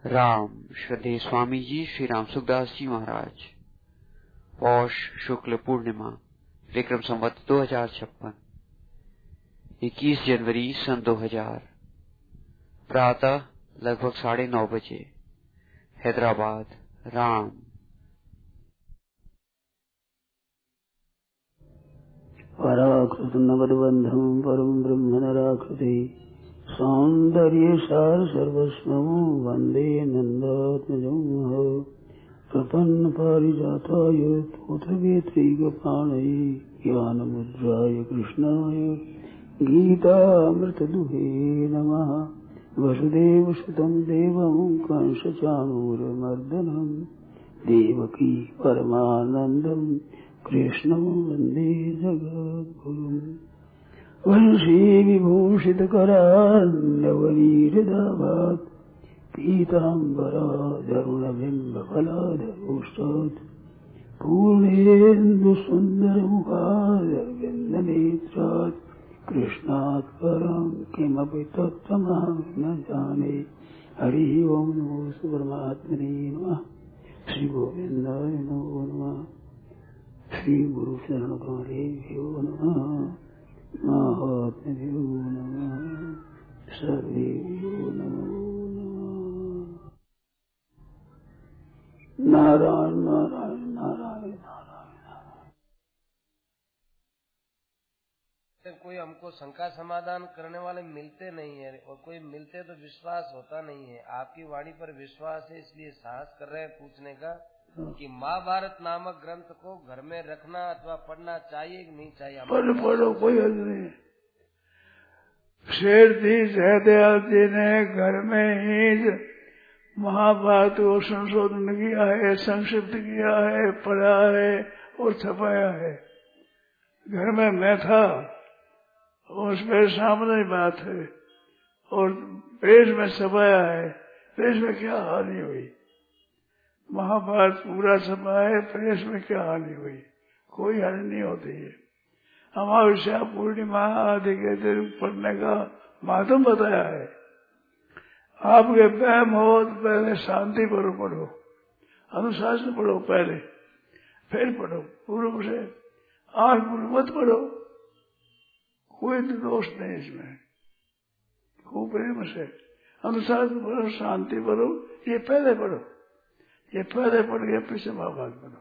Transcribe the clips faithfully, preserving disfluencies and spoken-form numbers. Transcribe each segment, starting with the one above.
राम श्रद्धेय स्वामी जी श्री राम सुखदास जी महाराज। पौष शुक्ल पूर्णिमा विक्रम संवत दो हजार छप्पन इक्कीस जनवरी सन दो हजार प्रातः लगभग साढ़े नौ बजे हैदराबाद। राम पराकृत नवद्बंधम परम ब्रह्म नराकृति सौंदर्य सार सर्वस्वं वंदे नंदात्मजं प्रपन्न पारिजाताय तोत्रवेत्रैकपाणये ज्ञानमुद्राय कृष्णाय गीतामृतदुहे नमः। वसुदेवसुतं देवं कंसचाणूरमर्दनं देवकी परमानन्दं कृष्णं वन्दे जगद्गुरुम्। वंशी विभूषितकरान्नवनीरदाभात् पीताम्बरादरुणबिम्बफलादरोष्टात् पूर्णेन्दुसुन्दरमुखादरविन्दनेत्रात् कृष्णात् परं किमपि तत्त्वमहं न जाने। हरिः ओं नमो परमात्मने नमः। श्री गोविन्दाय नमो नमः। श्री गुरु शरण कमलेभ्यो नमः। महात्म्यो नमः। सर्वेभ्यो नमो नमः। नारायण नारायण नारायण नारायण। कोई हमको शंका समाधान करने वाले मिलते नहीं है और कोई मिलते तो विश्वास होता नहीं है। आपकी वाणी पर विश्वास है, इसलिए साहस कर रहे हैं पूछने का कि महाभारत नामक ग्रंथ को घर में रखना अथवा पढ़ना चाहिए कि नहीं चाहिए। पढ़ो पढ़ो, कोई हर्ज नहीं। शेर जी जयदयाल जी ने घर में ही महाभारत को संशोधन किया है, संक्षिप्त किया है, पढ़ा है और छपाया है। घर में मैं था, उस पर सामने बात है, और प्रेस में छपाया है। प्रेस में क्या हानि हुई? महाभारत पूरा छपा है, प्रेस में क्या हानि हुई? कोई हानि नहीं होती है। अमावस्या पूर्णिमा आदि के दिन पढ़ने का माध्यम बताया है। आपके वहम हो तो पहले शांति पर पढ़ो, अनुशासन पढ़ो पहले, फिर पढ़ो। पूर्व से आठ पूर्व मत पढ़ो, कोई दोष नहीं इसमें। खूब प्रेम से अनुशासन पढ़ो, शांति पढ़ो, ये पहले पढ़ो। ये पहले पढ़ गया, पीछे महाभारत पढ़ो।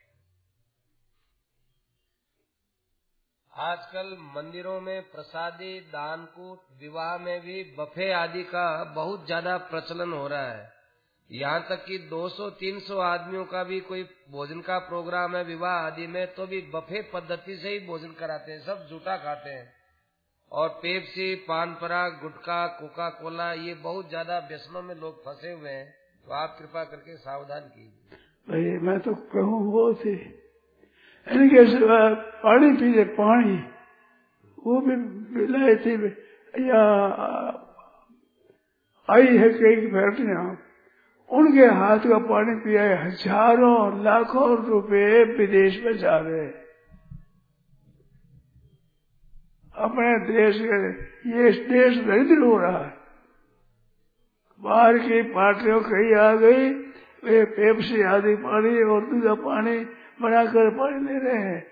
आजकल मंदिरों में प्रसादी, दानकूट, विवाह में भी बफे आदि का बहुत ज्यादा प्रचलन हो रहा है। यहाँ तक कि दो सौ तीन सौ आदमियों का भी कोई भोजन का प्रोग्राम है विवाह आदि में, तो भी बफे पद्धति से ही भोजन कराते हैं। सब जूठा खाते हैं और पेप्सी, पान पराग, गुटखा, कोका कोला, ये बहुत ज्यादा व्यसनों में लोग फंसे हुए हैं। तो आप कृपा करके सावधान कीजिए। भाई मैं तो कहूँ वो थी इनके सिवा पानी पीजिए, पानी वो भी विलायती या आई है कई फैक्ट्रियां, उनके हाथ का पानी पिया है। हजारों लाखों रुपए विदेश में जा रहे हैं अपने देश के। ये देश दरिद्र हो रहा है। बाहर की पार्टियों कहीं आ गई, वे पेप्सी आदि पानी और दूसरा पानी बनाकर पानी ले रहे हैं।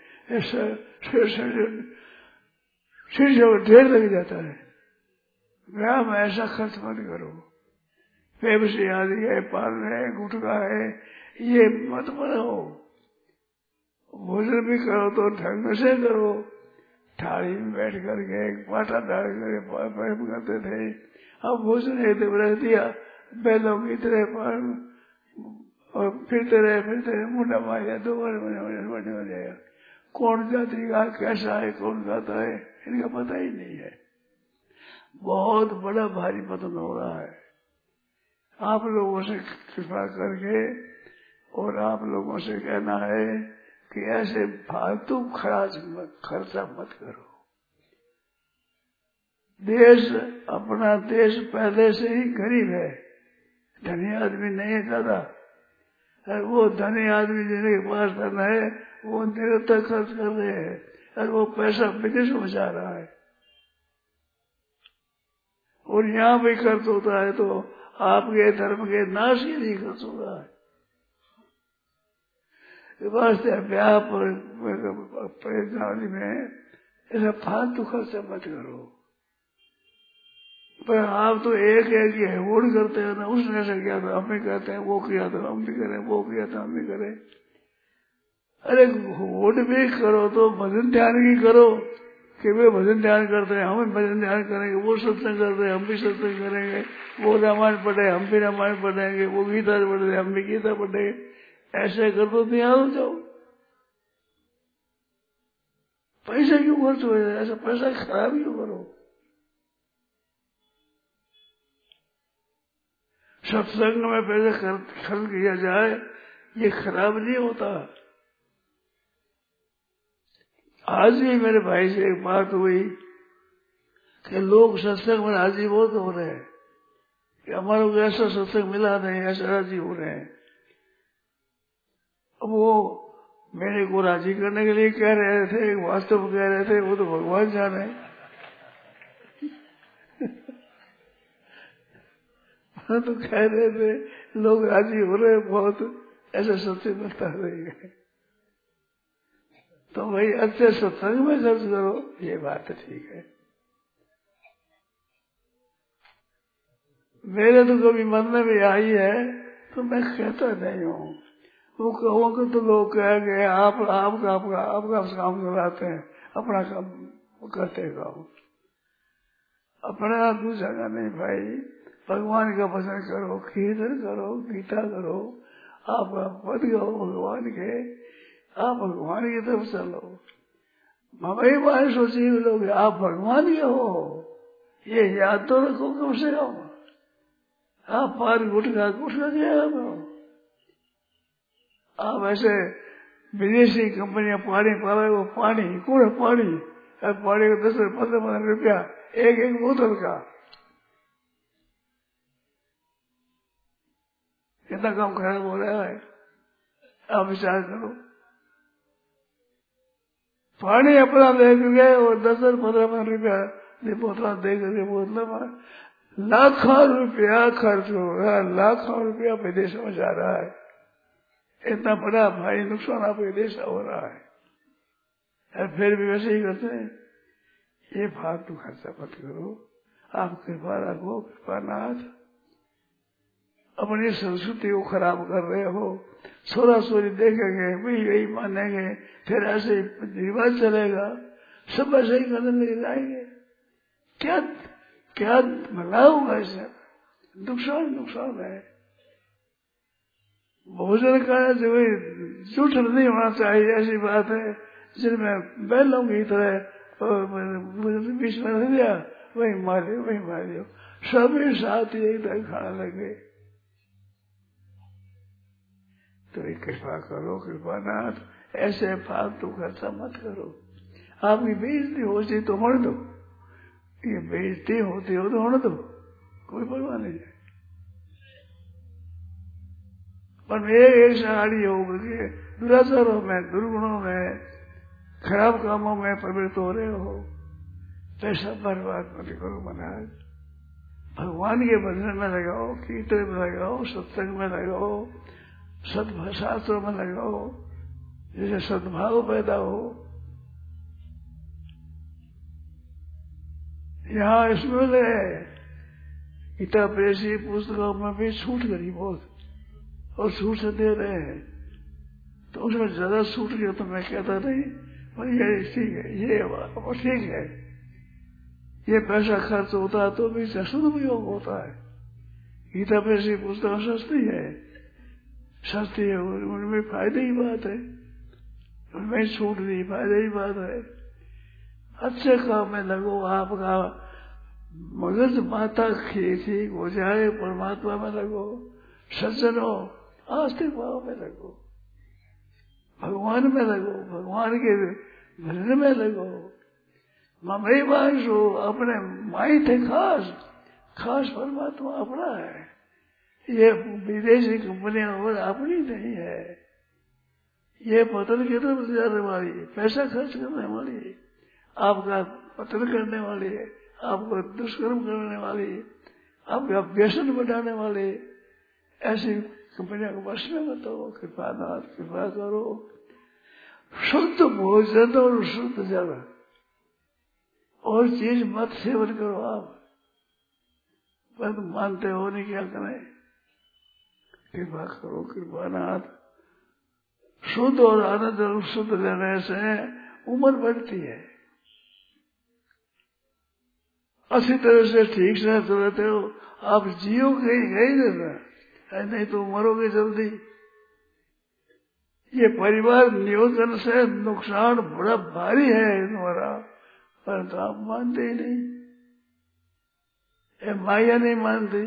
सिर से ढेर लग जाता है। ग्राम में ऐसा खर्च मत करो। पेप्सी आदि है, पान है, गुटखा है, ये मत बनाओ। भोजन भी करो तो ढंग से करो। थाली में बैठ करके पाटा डाल करके प्रेम करते थे। अब भोजन एक रख दिया, बैलों की तरह और फिरते रहे फिरते रहे मुंडा मार जाए, दो बार बने हो जाएगा। कौन जाति का कैसा है, कौन खाता है, इनका पता ही नहीं है। बहुत बड़ा भारी पतन हो रहा है। आप लोगों से कृपा करके और आप लोगों से कहना है कि ऐसे फालतू खर्च खर्चा मत करो। देश, अपना देश पहले से ही गरीब है, धनी आदमी नहीं है ज्यादा। वो धनी आदमी जिनके पास धन है वो निरंतर खर्च कर रहे हैं और वो पैसा विदेश में जा रहा है। और यहाँ भी खर्च होता है तो आपके धर्म के नाश के लिए खर्च हो रहा है। वास्ते ब्याह पर प्रणाली में ऐसा फालतू खर्चा मत करो। पर आप तो एक एक ही होड़ करते हैं ना, उसने ऐसा किया था हम भी कहते हैं, वो किया था हम भी करें, वो किया था हम भी करें। अरे होड़ भी करो तो भजन ध्यान की करो कि वे भजन ध्यान करते हैं, हम भजन ध्यान करेंगे, वो सत्संग करते हैं हम भी सत्संग करेंगे, वो रामायण पढ़े हम भी रामायण पढ़ेंगे, वो गीता पढ़े हम भी गीता पढ़ेंगे। ऐसे कर दो तैयार हो जाओ। पैसा क्यों खर्च हो जाए? ऐसा पैसा खराब क्यों करो? सत्संग में पैसा खर्च किया जाए ये खराब नहीं होता। आज भी मेरे भाई से एक बात हुई कि लोग सत्संग में राजी बहुत हो रहे हैं कि हमारे को ऐसा सत्संग मिला नहीं, ऐसा राजी हो रहे हैं। अब वो मेरे को राजी करने के लिए कह रहे थे, वास्तव में कह रहे थे, वो तो भगवान जाने। तो कह रहे थे लोग राजी हो रहे बहुत, ऐसा सत्संग मिलता रहेगा। तो भाई अच्छे सत्संग में खर्च करो, ये बात ठीक है। मेरे तो कभी मन में भी आई है तो मैं कहता नहीं हूँ। वो कहोगे तो लोग कहेंगे आप आपका आपका आपका काम चलाते हैं, अपना काम करते काम, अपना दूसरा का नहीं। भाई भगवान का भजन करो, कीर्तन करो, गीता करो, आप पद गाओ भगवान के, आप भगवान की तरफ चलो। हमारी बात सोची लोग आप भगवान के हो, ये याद तो रखो कम से कम। आप पार गुटका गुटका गया हो, आप ऐसे विदेशी कंपनियां पानी पावे, वो पानी कौन पानी, पानी का दस पंद्रह पंद्रह रुपया एक एक बोतल का, कितना काम खराब हो रहा है। आप विचार करो, पानी अपना दे गए और दस दस पंद्रह पंद्रह रुपया बोतल दे गए, बोतल में लाखों रुपया खर्च हो रहा है, लाखों रुपया विदेश में जा रहा है। इतना बड़ा भाई नुकसान आपके देश हो रहा है, और फिर भी वैसे ही करते हैं। ये फालतू खर्चा मत करो, आप कृपा रखो, कृपानाथ। अपनी संस्कृति को खराब कर रहे हो, सोरा सोरी देखेंगे वही वही मानेंगे, फिर ऐसे ही रिवाज चलेगा, सब ऐसे ही करने लगे जाएंगे। क्या क्या भला होगा इससे? नुकसान नुकसान है। भोजन का जो झूठ नहीं होना चाहिए, ऐसी बात है। जिनमें बैलों की तरह बीच में रह गया, वही मारे वही मारे, सभी साथ एक तरह खाने लगे। तो एक कृपा करो कृपानाथ, ऐसे फालतू खर्चा मत करो। आपकी बेइज्जती होती तो होने दो, ये बेइज्जती होती हो तो होने दो, कोई परवाह नहीं है। पर मेरे एक साड़ी होगी, दुराचारों में, दुर्गुणों में, खराब कामों में प्रवृत्त हो रहे हो, पैसा बर्बाद मत करो महाराज। भगवान के भजन में लगाओ, कीर्तन में लगाओ, सत्संग में लगाओ, सत्शास्त्रों में लगाओ, जैसे सद्भाव पैदा हो। यहाँ इसमें है गीता प्रेसी पुस्तकों में भी छूट करी बहुत, और छूट से दे रहे हैं, तो उसमें ज्यादा छूट गया तो मैं कहता नहीं, पर ये ठीक है, ये ठीक है, ये पैसा खर्च होता है तो भी सदुपयोग होता है। गीता प्रेसी पुस्तक सस्ती है, सस्ती है, उनमें फायदे ही बात है, उनमें छूट नहीं, फायदे ही बात है। अच्छे काम में लगो, आपका मगज माता ठीक हो जाए, परमात्मा में लगो, सज्जनों आस्तिक भाव में लगो, भगवान में लगो, भगवान के भजन में लगो। ममई वांश हो, अपने माई थे खास खास परमात्मा अपना है, ये विदेशी कंपनियां और अपनी नहीं है। ये पतन की तरफ जाने वाली, पैसा खर्च करने वाली, आपका पतन करने वाली है, आपको दुष्कर्म करने वाली, आपका व्यसन बढ़ाने वाले ऐसी कंपनियों को बस में मत हो। कृपा नाथ कृपा करो, शुद्ध भोजन और शुद्ध जल और चीज मत सेवन करो। आप पर मानते हो नहीं, क्या करें? कृपा करो कृपा नाथ। शुद्ध और आनंद और शुद्ध लेने से उम्र बढ़ती है। अच्छी तरह से ठीक से तो रहते हो, आप जियो कहीं गई देना, नहीं तो मरोगे जल्दी। ये परिवार नियोजन से नुकसान बड़ा भारी है तुम्हारा, परंतु आप मानते ही नहीं। ये माया नहीं मानती।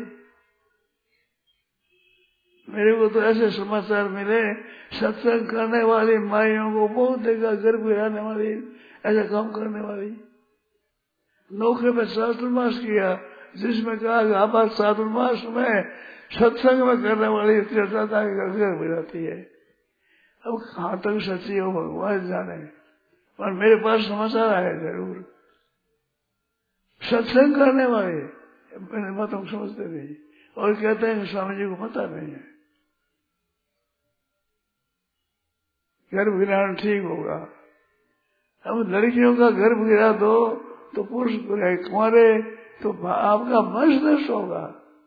मेरे को तो ऐसे समाचार मिले, सत्संग करने वाली माइयों को बहुत देखा, गर्भ गिराने वाली, ऐसा काम करने वाली। नौकरी में चातुर्मास किया, जिसमें कहा कि आप चातुर्मास में सत्संग में करने वाली तीर्थता गर्भ गिराती है। अब कहाँ तक सच्ची हो भगवान जाने, पर मेरे पास समाचार आया जरूर। सत्संग करने वाले मेरे बातों को समझते नहीं और कहते हैं कि स्वामी जी को पता नहीं है, गर्भ गिराना ठीक होगा। अब लड़कियों का गर्भ गिरा दो तो पुरुष कुंवारे तो आपका वंश नष्ट होगा।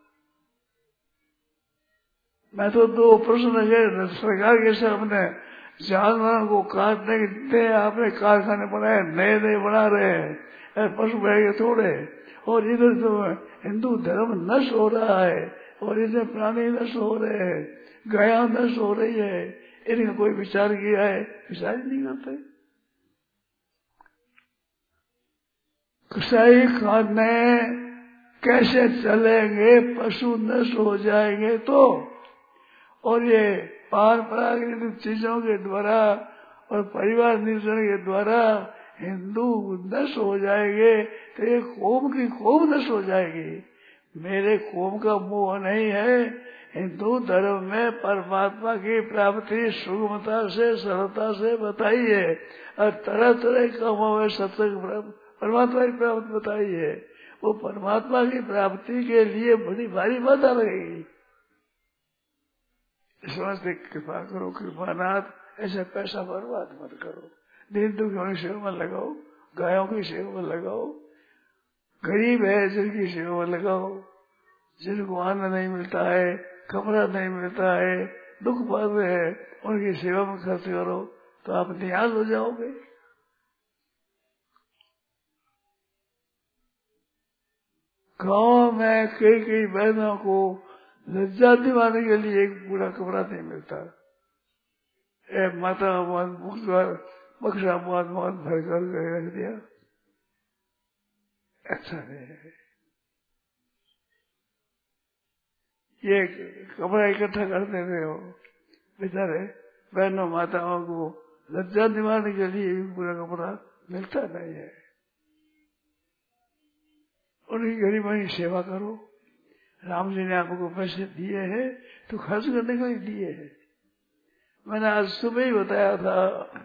मैं तो दो प्रश्न सरकार के सामने जानवरों को काटने के आपने कारखाने बनाए, नए नए बना रहे हैं, पशु बैठे थोड़े, और इधर तो हिंदू धर्म नष्ट हो रहा है और इधर प्राणी नष्ट हो रहे हैं, गाया नष्ट हो रही है। इनका कोई विचार किया है? विचार ही नहीं करते। कसाई खाने कैसे चलेंगे? पशु नष्ट हो जाएंगे तो, और ये पारंपरिक चीजों के द्वारा और परिवार नियोजन के द्वारा हिंदू नष्ट हो जाएंगे तो ये कौम की कौम नष्ट हो जाएगी। मेरे कौम का मोह नहीं है। हिंदू धर्म में परमात्मा की प्राप्ति सुगमता से सरलता से बताई है और तरह तरह के कामों में सत्संग परमात्मा की प्राप्ति बताई है। वो परमात्मा की प्राप्ति के लिए बड़ी भारी बाधा लगेगी। समझते कृपा करो कृपानाथ, ऐसा पैसा बर्बाद मत करो। दिन दुखियों की सेवा में लगाओ, गायों की सेवा में लगाओ, गरीब है जिनकी सेवा में लगाओ, जिनको अन्न नहीं मिलता है, कपड़ा नहीं मिलता है, दुख पा रहे हैं, उनकी सेवा में खर्च करो तो आप निहाल हो जाओगे। गाँव में कई कई बहनों को लज्जा दिलाने के लिए एक पूरा कपड़ा नहीं मिलता। ए माता बहुत बक्सा बहुत बहुत भर कर रख दिया, अच्छा नहीं है। ये कपड़ा इकट्ठा कर देते हो, बेचारे बहनों माताओं को लज्जा दिलाने के लिए पूरा कपड़ा मिलता नहीं है। उनकी गरीबाई सेवा करो। राम जी ने आपको पैसे दिए हैं तो खर्च करने के लिए दिए हैं। मैंने आज सुबह ही बताया था,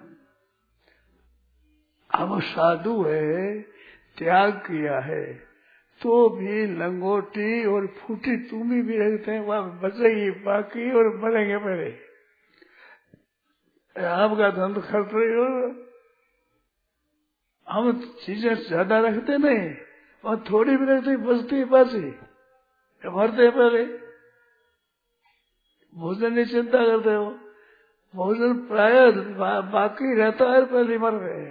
हम साधु है, त्याग किया है, तो भी लंगोटी और फूटी तुम्हें भी रखते हैं, वहां बचेगी बाकी और मरेंगे पहले। आपका धन तो खर्च रही हो। हम चीजें ज्यादा रखते नहीं और थोड़ी भी रखते, बचती बाची, मरते पहले। भोजन की चिंता करते हो, भोजन प्राय बा, बाकी रहता है, पहले मर गए।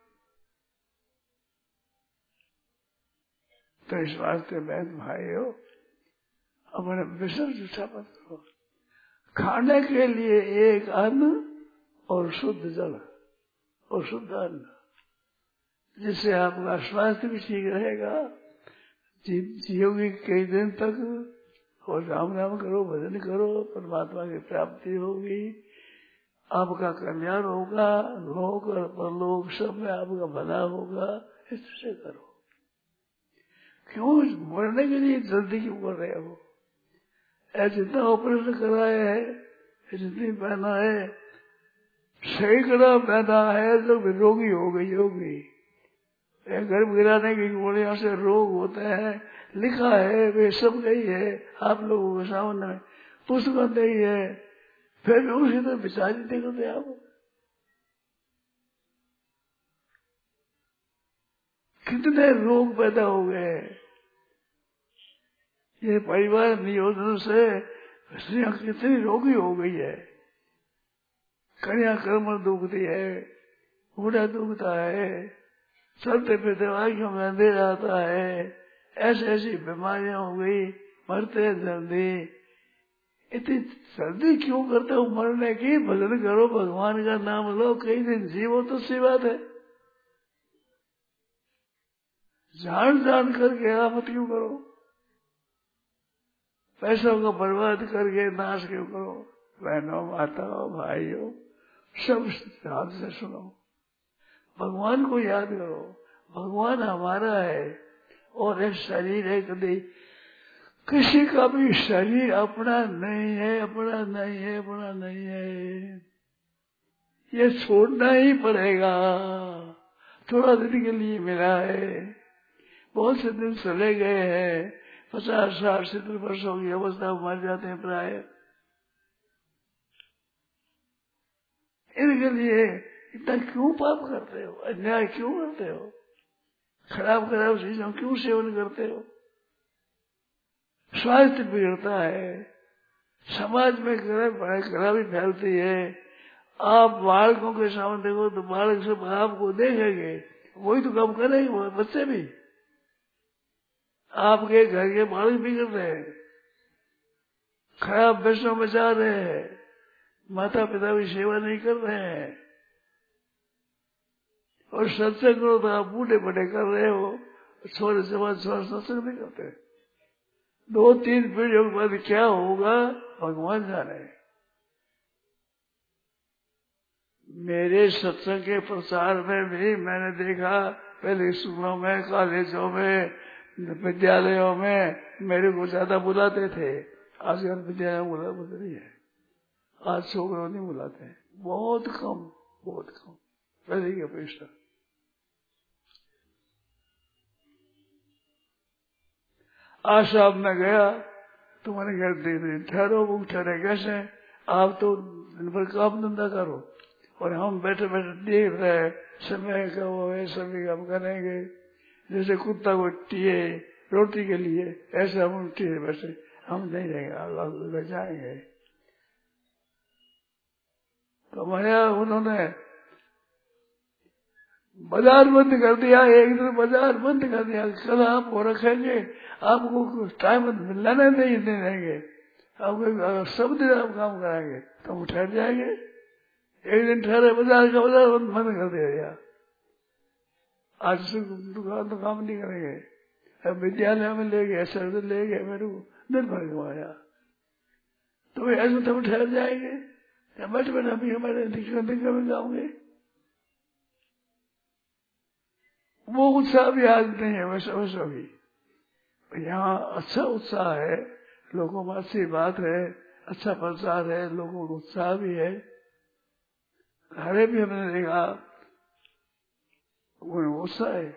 तो इस वास्ते बहन भाई हो, अपने विषम जूठा मत करो। खाने के लिए एक अन्न और शुद्ध जल और शुद्ध अन्न, जिससे आपका स्वास्थ्य भी ठीक रहेगा, जियोगी कई दिन तक, और राम नाम करो, भजन करो, परमात्मा की प्राप्ति होगी, आपका कल्याण होगा, लोक और परलोक सब में आपका भला होगा। इससे करो। क्यों मरने के लिए जल्दी क्यों कर रहे हो? जितना ऑपरेशन कराया है, जितनी पहना है, सैकड़ा पैदा है तो रोगी हो गई होगी। गर्भ गिराने की गोलियों से रोग होते हैं, लिखा है, वे सब गई है आप लोगों के सामने में, पुस्तक नहीं है, फिर भी उसी तरह विचार नहीं करते आप। कितने रोग पैदा हो गए ये परिवार नियोजन से, स्त्रियां कितनी रोगी हो गई है। कन्या कर्म दुखती है, बूढ़ा दुखता है, चलते फिर दवाइयों में अंधेरा आता है, ऐसी ऐसी बीमारियां हो गई, मरते जल्दी। इतनी जल्दी क्यों करते हो मरने की? भजन करो, भगवान का नाम लो, कई दिन जीवो तो सी बात है। जान जान करके आफत क्यों करो? पैसों को बर्बाद करके नाश क्यों करो? बहनों, माताओं, भाइयों, सब ध्यान से सुनो, भगवान को याद करो। भगवान हमारा है और एक शरीर है, कभी किसी का भी शरीर अपना नहीं है, अपना नहीं है, अपना नहीं है। ये छोड़ना ही पड़ेगा। थोड़ा दिन के लिए मिला है, बहुत से दिन चले गए हैं, पचास साठ सत्तर वर्षों की अवस्था में मर जाते हैं प्राय। इनके लिए इतना क्यों पाप करते हो? अन्याय क्यों करते हो? खराब खराब चीजों क्यों सेवन करते हो? स्वास्थ्य बिगड़ता है, समाज में खराबी फैलती है। आप बालकों के सामने देखो तो बालक सब आपको देखेंगे, वही तो काम करेंगे, वो बच्चे भी। आपके घर के बालक बिगड़ रहे हैं, खराब व्यसनों में जा रहे हैं, माता पिता की सेवा नहीं कर रहे हैं, और सत्संग करो तो आप बूढ़े बड़े कर रहे हो, छोरे से बाद छोरे सत्संग नहीं करते। दो तीन पीढ़ियों के बाद क्या होगा भगवान जाने। मेरे सत्संग के प्रचार में भी मैंने देखा, पहले स्कूलों में, कॉलेजों में, विद्यालयों में मेरे को ज्यादा बुलाते थे। आजकल विद्यालय में बुला बुला नहीं है, आज छोकरों नहीं बुलाते, बहुत कम, बहुत कम, पहले की अपेक्षा। आज साहब मैं गया तो मैंने घर दे दी, ठहरो, वो ठहरे कैसे? आप तो दिन भर काम धंधा करो और हम बैठे बैठे देख रहे समय का वो है, सभी काम करेंगे। जैसे कुत्ता को टिए रोटी के लिए, ऐसे हम टिए बैठे, हम नहीं रहेंगे, अल्लाह जाएंगे। तो माया उन्होंने बाजार बंद कर दिया, एक दिन बाजार बंद कर दिया। कल आप वो रखेंगे, आपको टाइम मिलने नहीं देंगे, आपको सब दिन आप काम कराएंगे, तो हम ठहर जाएंगे। एक दिन ठहरे, बाजार का बाजार बंद कर दिया। आज से दुकान तो काम नहीं करेंगे, अब विद्यालय में ले गए, सर ले गए, मेरे को दिन भर घुमाया। तो ऐसे तो ठहर जाएंगे, बैठ बैठ अभी हमारे दिक्कत दिक्कत में जाओगे। वो उत्साह भी आज नहीं है, वैसा वैसा भी। यहाँ अच्छा उत्साह है, लोगों में अच्छी बात है, अच्छा प्रचार है, लोगों को उत्साह भी है। हरे भी हमने देखा उत्साह है,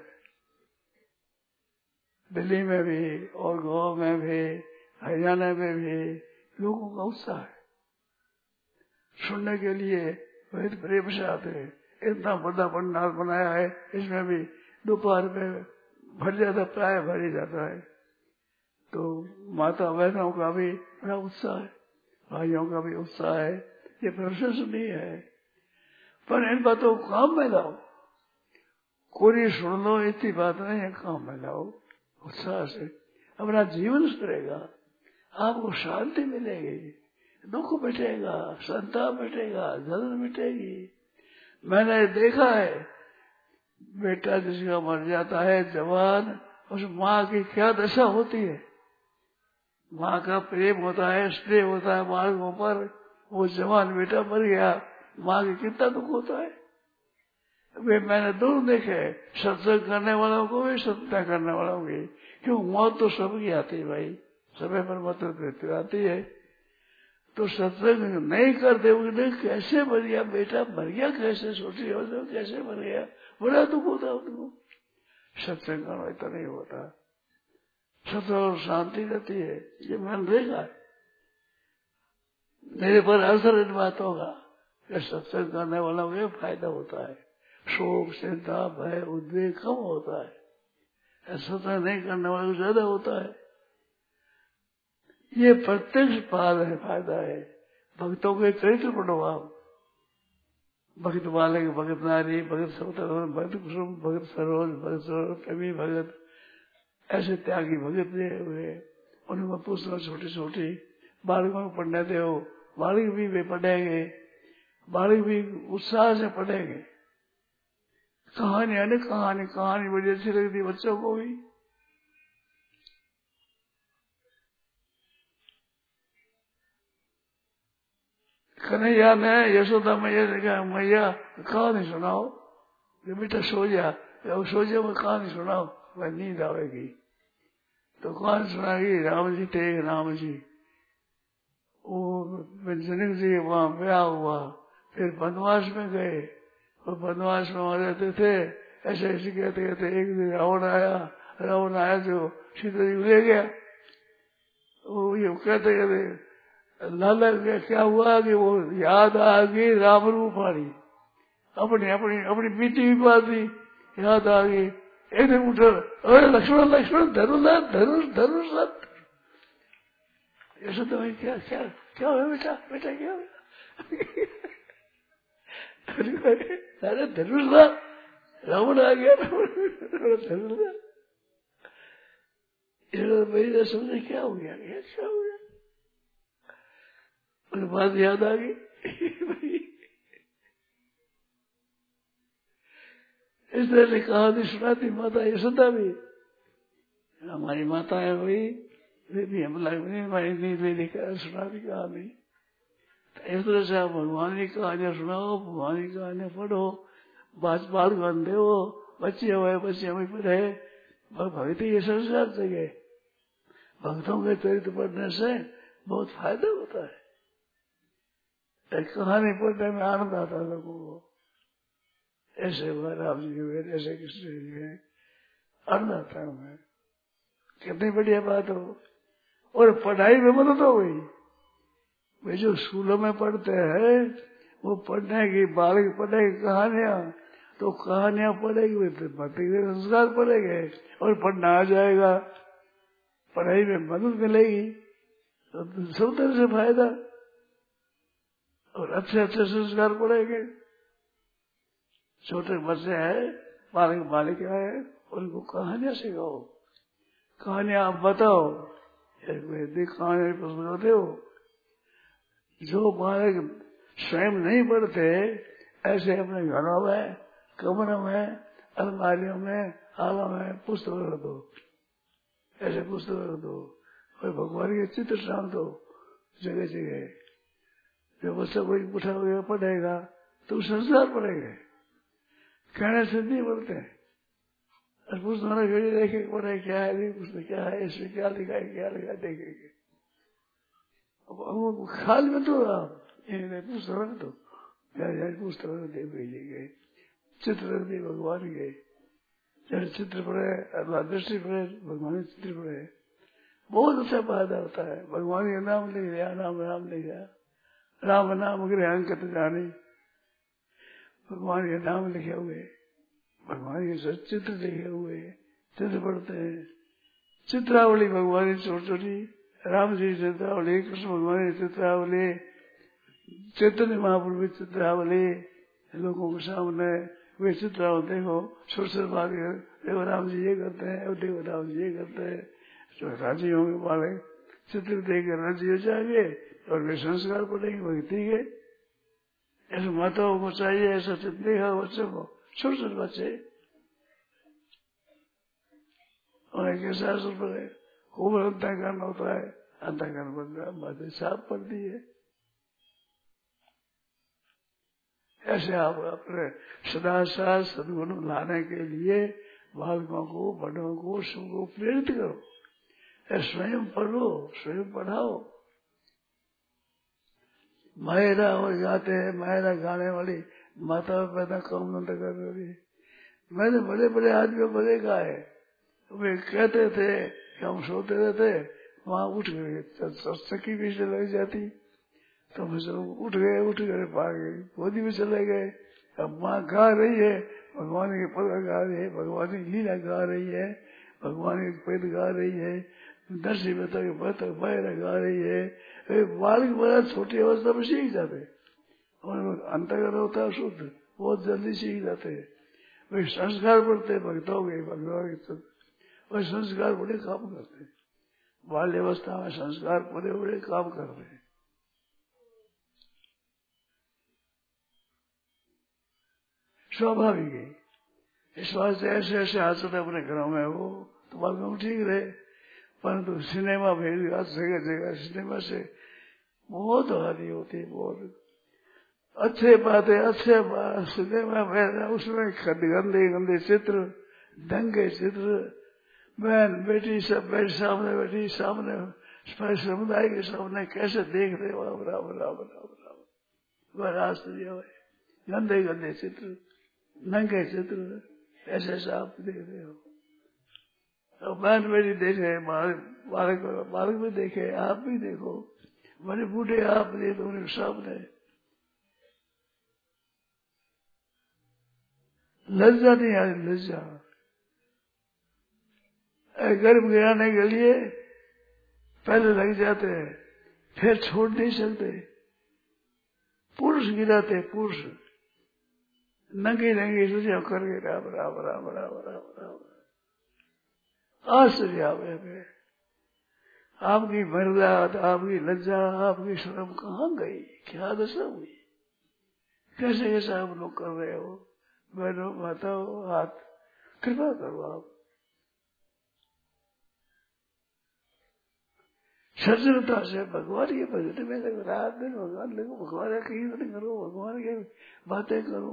दिल्ली में भी और गोवा में भी, हरियाणा में भी लोगों का उत्साह है। सुनने के लिए बहुत प्रेम से आते हैं। इतना बड़ा पंडाल बनाया है, इसमें भी दोपहर में भर जाता, प्राय भर ही जाता है। तो माता बहनों का भी बड़ा उत्साह है, भाइयों का भी उत्साह है। ये प्रशंसनीय है, पर इन बातों को काम में लाओ। कोई सुन लो इतनी बात नहीं है, काम में लाओ उत्साह से, अपना जीवन सुधरेगा, आपको शांति मिलेगी, दुख मिटेगा, संताप मिटेगा, जलन मिटेगी। मैंने देखा है बेटा जिसका मर जाता है जवान, उस माँ की क्या दशा होती है। माँ का प्रेम होता है, स्नेह होता है बालकों पर, वो जवान बेटा मर गया, माँ की कितना दुख होता है। वे मैंने दोनों देखे, सत्संग करने वालों को भी, सत्ता करने वालों की। क्यों, मौत तो सबकी आती है भाई, समय पर मृत्यु आती है। तो सत्संग नहीं करते उन्हें कैसे मर गया बेटा, मर गया कैसे, सोची हो तो कैसे मर गया, बड़ा दुख होता है उनको। सत्संग करना इतना नहीं होता, सत्य और शांति रहती है। ये मैंने देखा है, मेरे पर असर इन बातों का। सत्संग करने वाला को फायदा होता है, शोक चिंता भय उद्वेग कम होता है, सत्संग नहीं करने वाले को ज्यादा होता है। ये प्रत्यक्ष पाल है, फायदा है। भक्तों के चरित्र पढ़ो आप, भगत बालक भगत नारी भगत सवतर भगत कुसुम भगत सरोज भगत सरोज कवि भगत, ऐसे त्यागी भगत हुए। उनको पुस्तक छोटी छोटी बालकों को पढ़ने दे, बालक भी वे पढ़ेंगे, बालक भी उत्साह से पढ़ेंगे। कहानी है ना, कहानी कहानी बड़ी अच्छी लगती बच्चों को भी। कन्हैया ने यशोदा मैया ने कहा, मैया कहानी सुनाओ। बेटा सो जा, सो जा, मैं कहानी सुनाओ, मैं नींद आवेगी। तो कहानी सुनाएगी, राम जी थे, राम जी वो जनक जी वहां ब्याह हुआ, फिर वनवास में गए, और वनवास में वहां रहते थे। ऐसे ऐसे कहते कहते एक दिन रावण आया, रावण आया जो सीता जी ले गया। वो ये कहते कहते लाला क्या हुआ कि वो याद आ गई राम रूप वाली, अपनी अपनी अपनी बीती हुई बात थी, याद आ गई। एक दिन उठो, अरे लक्ष्मण लक्ष्मण धनुष धनुष धनुष। ऐसा तो क्या क्या क्या हुआ बेटा, बेटा क्या हुआ? अरे धनुष रावण आ गया, धनुष। मेरी समझे क्या हो गया, क्या हो गया? उनके बात याद आ गई। इस तरह से कहानी सुनाती माता यशोदा भी। हमारी माताएं हुई, वे भी हम हमारी नींद में लेकर सुनाती कहानी। इस तरह से आप भगवान की कहानियां सुनाओ, भगवान की कहानियां पढ़ो, बात बात बंदे हो, बच्चे हुए बच्चे हमें पढ़े, भक्ति ये संस्कार जगह। भक्तों के चरित्र पढ़ने से बहुत फायदा होता है। एक कहानी पढ़ने में आनंद आता है लोगों को। ऐसे हुआ राम जी हुए, ऐसे कृष्ण जी हुए, आनंद आता है हमें। कितनी बढ़िया बात हो। और पढ़ाई में मदद हो गई। वे जो स्कूलों में पढ़ते हैं वो पढ़ने की, बालक पढ़ेगी कहानियां, तो कहानियां पढ़ेगी तो भक्ति के संस्कार पढ़ेंगे और पढ़ना आ जाएगा, पढ़ाई में मदद मिलेगी, तो सब तरह से फायदा। और अच्छे अच्छे संस्कार पढ़ेंगे। छोटे बच्चे हैं, बालक बालिका है, उनको कहानियां सिखाओ, कहानियां आप बताओ। एक वैदिक कहानी पसंद करते हो। जो बालक स्वयं नहीं पढ़ते, ऐसे अपने घरों में, कमरों में, अलमारियों में, आलों में पुस्तक रख दो, ऐसे पुस्तक रख दो, और भगवान के चित्र टांग दो जगह जगह। जो बच्चा कोई उठा हुआ पढ़ेगा तो संस्कार पढ़ेगा, कहने से नहीं पढ़ते। और पुस्तक घड़ी देखे पढ़े क्या है, नहीं पुस्तक क्या है, इसमें क्या लिखा है, क्या लिखा देखेंगे। अब खाली में तो आप पुस्तक रख दो, पुस्तक रख दे भेजेंगे, चित्र रख दे भगवान के, चाहे चित्र पढ़े, अथवा दृष्टि पढ़े, भगवान के चित्र पढ़े, बहुत अच्छा फायदा होता है। भगवान का नाम लिख दिया, राम राम लिख दिया, राम नाम गृह अंकित जाने, भगवान के नाम लिखे हुए, भगवान के चित्र लिखे हुए, चित्र पढ़ते हैं। चित्रावली भगवान की छोटी छोटी, राम जी चित्रावली, कृष्ण भगवान की चित्रावली, चैतन्य महाप्रभु की चित्रावली, लोगों के सामने वे चित्रावली देखो, छोटे छोटे बात देखो, राम जी ये करते हैं, देखो राम जी ये करते हैं, जो राजी होंगे वाले चित्र देखकर राजी हो जाएंगे और वे संस्कार पड़ेंगे भक्ति के। ऐसे माताओं को चाहिए ऐसा चित्र देखा बच्चों को, छोटे छोटे बच्चे, और कैसे असर पड़े, खूब अंतःकरण होता है, अंतःकरण बनता है, बातें साफ पड़ती है। ऐसे आप अपने सदा साथ सदगुण लाने के लिए बालकों को, बड़ों को, सबको प्रेरित करो। स्वयं पढ़ो, स्वयं पढ़ाओ। मायरा हो जाते हैं, मायरा गाने वाली माता पैदा कम नंद कर रही। मैंने बड़े बड़े आदमियों को देखा है, वे कहते थे कि हम सोते रहते, वहां उठ गए, चक्की भी से लग जाती तो हम सब उठ गए, उठ गए भाग गए, गोदी में चले गए। अब माँ गा रही है, भगवान के पद गा रही है, भगवान की लीला गा रही है, भगवान के पद गा रही है, दर्शी बता के बता पैर गा रही है। बालक बड़ा छोटी अवस्था में सीख जाते और अंतर्गत होता है शुद्ध, बहुत जल्दी सीख जाते हैं। वे संस्कार पड़ते भक्तों के, भगवान के वह संस्कार बड़े काम करते हैं। बाल्यावस्था में संस्कार बड़े बड़े काम कर रहे हैं। स्वाभाविक है। इस वास्ते ऐसे ऐसे हादसे अपने घरों में हो तो बालकों ठीक रहे, परंतु सिनेमा भेज जगह जगह सिनेमा से बहुत हानि होती है। बहुत अच्छे बातें, अच्छे बात सिनेमा में उसमें गंदे गंदे चित्र, दंगे चित्र, बहन बेटी सब बैठ सामने बैठी, सामने समुदाय के सामने कैसे देख रहे हो, बराबर बराबर बराबर वह राष्ट्रीय गंदे गंदे चित्र, नंगे चित्र, ऐसे ऐसा आप देख रहे हो। तो बहन बेटी देखे, बालक बालक भी देखे, आप भी देखो, बड़े बूढ़े आप देख उनके सामने लज्जा नहीं आ रही, लज्जा। गर्भ गिराने के लिए पहले लग जाते हैं, फिर छोड़ नहीं सकते। पुरुष गिराते, पुरुष नंगी नंगी सुझाव करके राम राम राम राम राम राम आश्चर्य आवे हमें। आपकी मर्यादा, आपकी लज्जा, आपकी शर्म कहाँ गई, क्या दशा हुई, कैसे कैसे आप लोग कर रहे हो। बहनों माताओं, हाथ कृपा करो आप। सज्जनता से भगवान के भजन में लगो, रात दिन भगवान लगो, भगवान का कीर्तन करो, भगवान की बातें करो।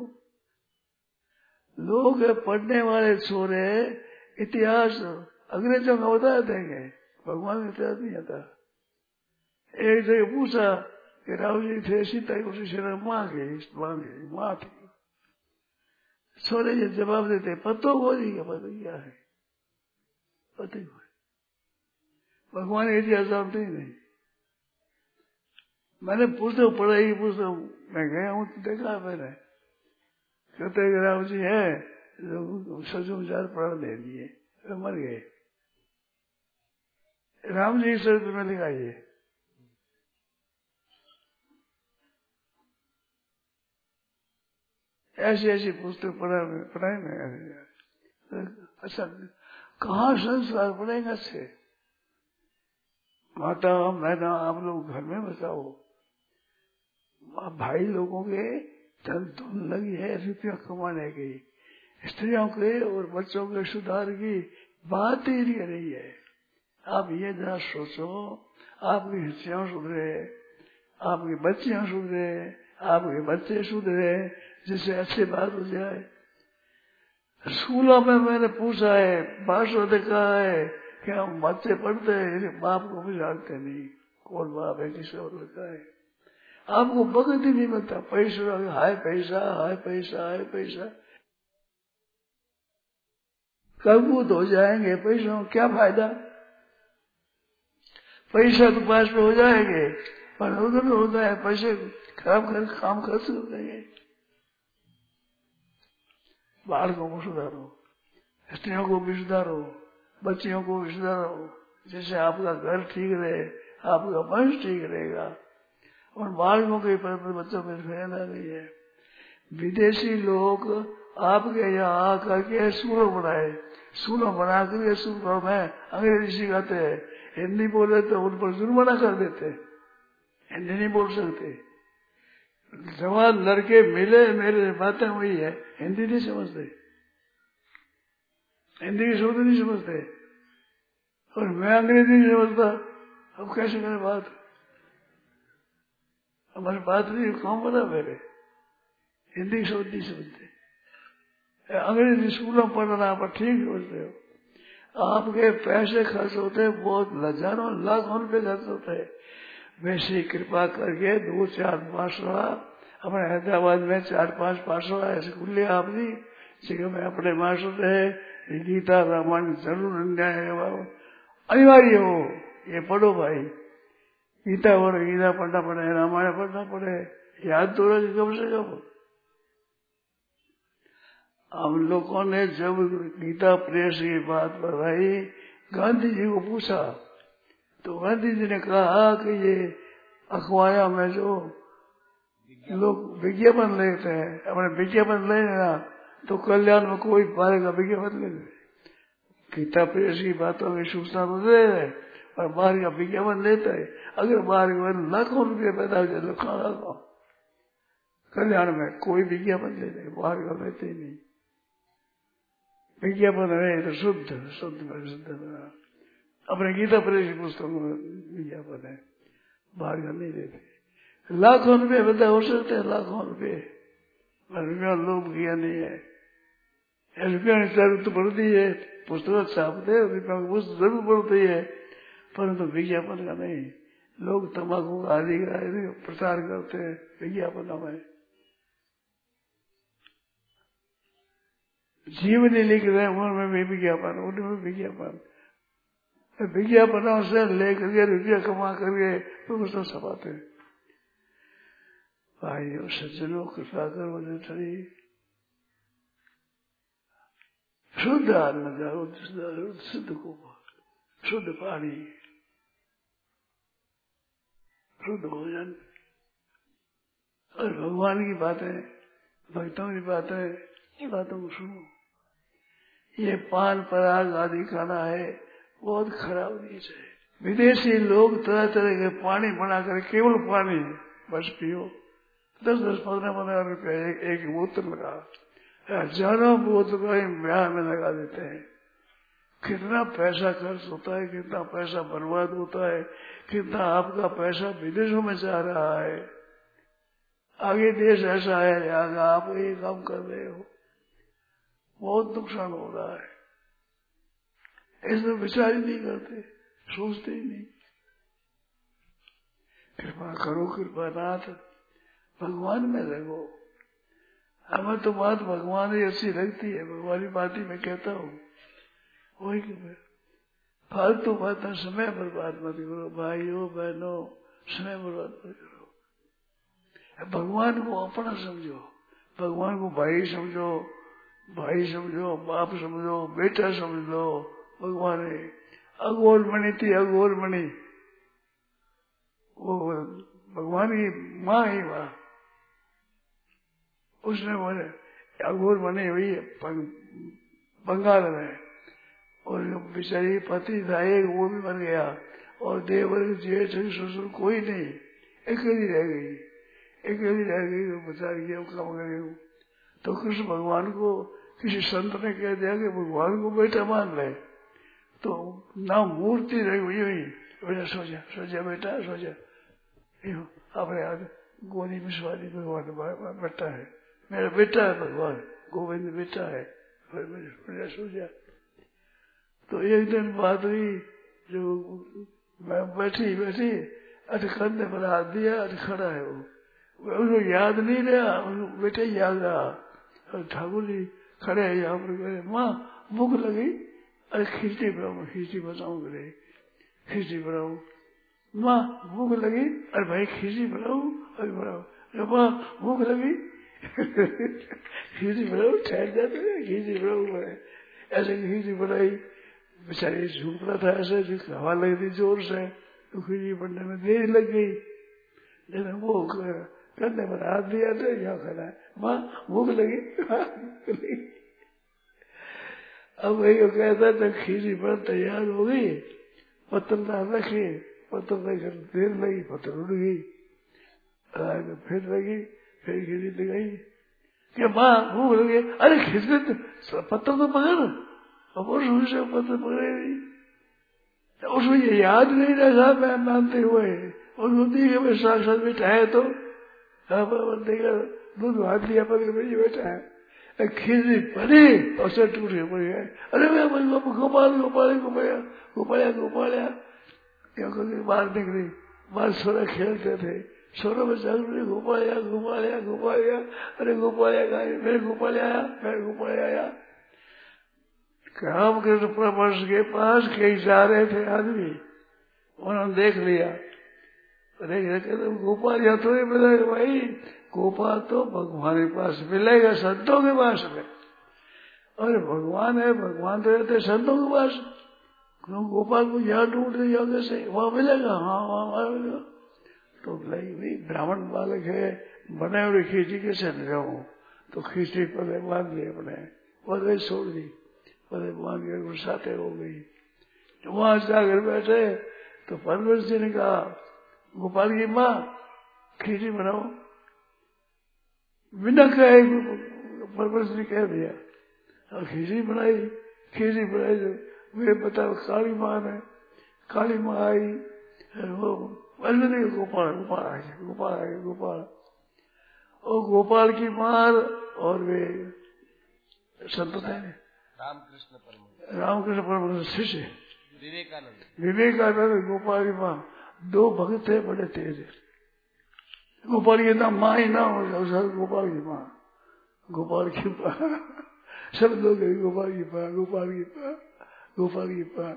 लोग पढ़ने वाले छोरे इतिहास अंग्रेजों का बता देंगे, भगवान का इतिहास नहीं आता। एक जगह पूछा कि राम जी थे, सीता की उसी से माँ के माँ के माँ थी। छोरे ये जवाब देते, पतो को नहीं, पता क्या है, पता ही भगवान का इतिहास जानते ही नहीं। मैंने पुस्तक पढ़ाई, पुस्तक मैं गया हूँ, देखा मैंने, कहते राम जी है, सचो विचार पढ़ा दे दिए, मर गए। राम जी चरित्र में लिखा ये, ऐसी ऐसी पुस्तक पढ़ा पढ़ाई में। अच्छा, कहाँ संस्कार पड़ेगा अच्छे। माता मैडम आप लोग घर में बताओ, भाई लोगों के धन धुन लगी है रुपया कमाने की, स्त्रियों के और बच्चों के सुधार की बात ही नहीं रही है। आप ये जरा सोचो, आपकी स्त्रियां सुधरे, आपकी बच्चियां सुधरे, आपके बच्चे सुधरे, जिससे अच्छी बात हो जाए। स्कूलों में मैंने पूछा है, भाषण देखा है कि हम बच्चे पढ़ते हैं, बाप को भी जानते नहीं, कौन बाप है, किसे और लिखा है। आपको बगत ही नहीं मिलता, पैसा हाय पैसा हाय पैसा हाय पैसा, कबूत हो जाएंगे पैसों, क्या फायदा। पैसा तो पास में हो जाएंगे, पर उधर में होता है पैसे खराब कर काम खर्च हो जाएंगे। बालकों को सुधारो, स्त्रियों को भी सुधारो, बच्चियों को भी सुधारो, जिससे आपका घर ठीक रहे, आपका वंश ठीक रहेगा। और बालकों के पर बच्चों में फैला नहीं है। विदेशी लोग आपके यहाँ आकर के स्कूलों बनाए, स्कूलों बना कर स्कूलों में अंग्रेजी सिखाते हैं, हिंदी बोले तो उन पर जुर्माना कर देते, हिंदी नहीं बोल सकते। जवान लड़के मिले, मेरे बातें हुई है, हिंदी नहीं समझते, हिंदी की शब्द नहीं समझते, और मैं अंग्रेजी नहीं समझता। अब कैसे करें बात, हमारी बात नहीं, कौन बता मेरे, हिंदी की शब्द नहीं समझते। अंग्रेजी स्कूलों पढ़ना पर ठीक समझते हो, आपके पैसे खर्च होते हैं, बहुत हजारों लाखों रुपए खर्च होते हैं। वैसे कृपा करके दो चार पाठशाला अपने हैदराबाद में चार पांच पाठशाला ऐसे खुले आपकी जगह में अपने मास्टर है, गीता रामायण जरूर अन्याय है, अनिवार्य हो, ये पढ़ो भाई, गीता पढ़ो, गीता पढ़ना पड़े, रामायण पढ़ना पड़े, याद तो रहे कम से कम। हम लोगों ने जब गीता प्रेस की बात बताई, गांधी जी को पूछा तो गांधी जी ने कहा कि ये अखबार में जो लोग विज्ञापन लेते हैं, अपने विज्ञापन ले लेना तो कल्याण में कोई बारे का विज्ञापन ले ले। गीता प्रेस की बातों की सूचना तो दे रहे और बाहर का विज्ञापन लेता है। अगर बाहर लाखों रुपये पैदा हो जाए खाना को कल्याण में कोई विज्ञापन लेते, बाहर का लेते ही नहीं। विज्ञापन है तो शुद्ध शुद्ध शुद्ध अपने गीता प्रेस की पुस्तक में विज्ञापन है, बाहर का नहीं देते। लाखों रुपये पैदा हो सकते हैं, लाखों रुपये, रुपया लोग किया नहीं है। रुपया ने जरूरत पड़ती है, पुस्तक छापते रुपया की पुस्तक जरूर पड़ती है, परंतु विज्ञापन का नहीं। लोग तम्बाकू का आदि का प्रचार करते हैं विज्ञापनों में। जीवनी लिख रहे हैं उनमें भी विज्ञापन, उनमें विज्ञापन, विज्ञापनों से लेकर रुपया कमा करके पुस्तक छपाते हैं। भाइयों सज्जनों कृपा करो थोड़ी शुद्ध अन्न जाओ, शुद्ध गोबर, शुद्ध पानी, शुद्ध भोजन और भगवान की बातें, भक्तों की बातें, ये बातों को सुनो। ये पान पराग आदि खाना है, बहुत खराब चीज है। विदेशी लोग तरह तरह के पानी बनाकर, केवल पानी बस पियो, दस दस पंद्रह पंद्रह रुपये एक, एक बोतल लगा, हजारों बोतल का ब्याह में लगा देते हैं। कितना पैसा खर्च होता है, कितना पैसा बर्बाद होता है, कितना आपका पैसा विदेशों में जा रहा है। आगे देश ऐसा है, आगे आप ये काम कर रहे हो, बहुत नुकसान हो रहा है। ऐसे विचार ही नहीं करते, सोचते ही नहीं। कृपा करो कृपानाथ, भगवान में लगो। हमें तो बात भगवान ही अच्छी लगती है, भगवान की बात ही मैं कहता हूँ। वही फालतू बातें समय बर्बाद मत करो भाइयों बहनों, समय बर्बाद मत करो। भगवान को अपना समझो, भगवान को भाई समझो, भाई समझो, बाप समझो, बेटा समझ लो। भगवान है अघोर मणि थी, अघोर मणि, वो भगवान की माँ ही माँ, उसने बोले अघोर मणि हुई बंगाल में, और बेचारी पति था एक, वो भी मर गया, और देवर जेठ ससुर कोई नहीं, अकेली रह गई, अकेली रह गई, वो बेचारी ये काम करे। तो कृष्ण भगवान को किसी संत ने कह दिया कि भगवान को बेटा मान ले, तो ना मूर्ति रह गई हुई। बेटा सोचा सोचा बेटा सोचा, अपने हाथ गोदी में स्वादी भगवान बेटा है, मेरा बेटा है भगवान, गोविंद बेटा है। बेटा सोचा। तो एक दिन बात हुई, जो मैं बैठी बैठी अट कंधे पर हाथ दिया, अट खड़ा है वो, उसको याद नहीं रहा, बेटे याद रहा। और ठाकुर जी खड़े हैं यहाँ पर, माँ भूख लगी, अरे खिचड़ी बनाऊ, खिचड़ी बनाऊ, करे खिचड़ी बनाऊ। माँ भूख लगी, अरे भाई खिचड़ी बनाऊ, अरे बनाऊ। माँ भूख लगी खिचड़ी बनाऊ, ठहर जाते खिचड़ी बनाऊ। ऐसे खिचड़ी बनाई, बेचारी झूक रहा था ऐसे, हवा लग रही जोर से, तो खिचड़ी बनने में देर लग गई। जैसे वो करने पर हाथ दिया तो यहाँ खड़ा है, माँ भूख लगी, अब वही कहता तो खीरी पर तैयार हो गई, पत्थर डाल रखे, पत्थर लेकर देर लगी, पत्थर उड़ गई, फिर लगी, फिर खीरी लगाई कि माँ भूख लगी, अरे खिचड़ी पत्थर तो पकड़, अब उस से पत्थर पकड़े नहीं, उसको ये याद नहीं रहा। मैं मानते हुए उसको देखा मैं साक्षात बेटा है, तो देखा दूध हाथ दिया पकड़ में बेटा है, खीरी पड़ी और सर टूट पड़ गया। अरे मैं गोपाल गोपाल गोपाया गोपाया गोपाया बाहर निकली, बाहर सोरा खेलते थे, सोरों में चल रही गोपाया गोपाया गोपाया, अरे गोपाया का फिर गोपाल आया, फिर गोपाल आया, रामकृष्ण परमहंस के पास कहीं जा रहे थे आदमी, उन्होंने देख लिया, कहते गोपाल यहाँ तो नहीं मिलेगा भाई, गोपाल तो भगवान के पास मिलेगा, संतों के पास में। अरे भगवान है, भगवान तो रहते संतों के पास, क्यों गोपाल को यहाँ ढूंढ रही हो कैसे, वहां मिलेगा? हाँ वहां मिलेगा। तो भाई ब्राह्मण बालक है, बने हुए खींची कैसे न जाऊं, तो खींची पहले बांध ली अपने, पहले छोड़ दी, पहले बांध के गुस्साते हो गई। वहां जाकर बैठे तो परमेश जी ने कहा, गोपाल की माँ खींची बनाओ। बिना कहे परमेश ने कह दिया और खींची बनाई। खींची बनाई जो वे बताओ काली माँ ने, काली माँ आई, वो गोपाल गोपाल आ गया, गोपाल आ गया, गोपाल और गोपाल की मार और वे संत थे रामकृष्ण परमहंस, रामकृष्ण परमहंस शिष्य विवेकानंद, विवेकानंद गोपाल की माँ, दो भक्त थे बड़े तेज। गोपाल की नाम माँ ही ना हो, गोपाल की माँ, गोपाल की माँ, सब लोग गोपाल की माँ, गोपाल की माँ, गोपाल की माँ।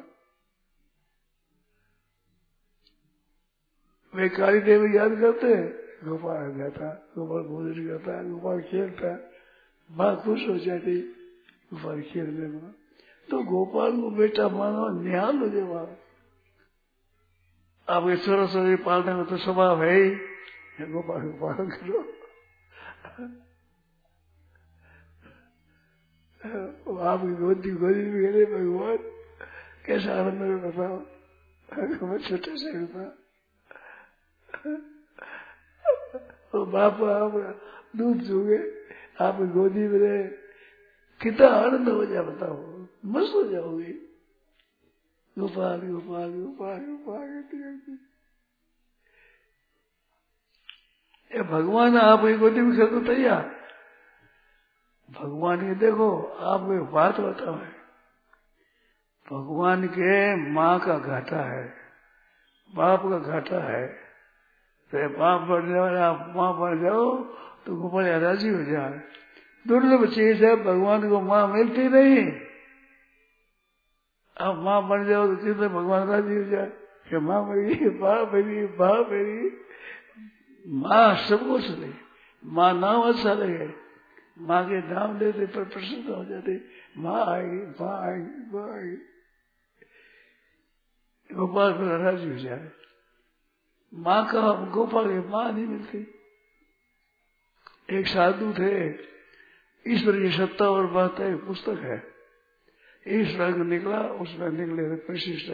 वे काली देवी याद करते, गोपाल जाता, गोपाल भोजन करता, गोपाल खेलता, माँ खुश हो जाती गोपाल खेलने में। तो गोपाल को बेटा मानो, निहाल हो जाए। आपके छोरा छोरी पालने में तो स्वभाव है ही, गोपाल को पालन करो। आपकी गोदी गोदी में गए भगवान, कैसा आनंद में बताओ, मैं छोटे से था। तो बाप आप दूध चूगे, आप गोदी में रहे, कितना आनंद हो जाए बताओ, मस्त हो जाओगे। गोपाल गोपाल गोपाल गोपाल, ये भगवान आपकी गोदी में खेल तो तैयार। भगवान के देखो, आपको एक बात बताओ है, भगवान के माँ का घाटा है, बाप का घाटा है। तो बाप बढ़ने वाले आप माँ बन जाओ तो गोपाल राजी हो जाए। दुर्लभ चीज है, भगवान को माँ मिलती नहीं। आप माँ बन जाओ तो कितने भगवान राजी हो जाए कि माँ मेरी, बाप मेरी, बाप मेरी। माँ सब कुछ नहीं, माँ नाम अच्छा लगे, माँ के नाम लेते पर प्रसन्न हो जाते, माँ आएगी, माँ आएगी, माँ आएगी। गोपाल पर राजी हो जाए। माँ का गोपाल की माँ नहीं मिलती। एक साधु थे, ईश्वर की सत्ता और बात है, पुस्तक है, ईश्वर को निकला, उसमें निकले थे प्रशिष्ट।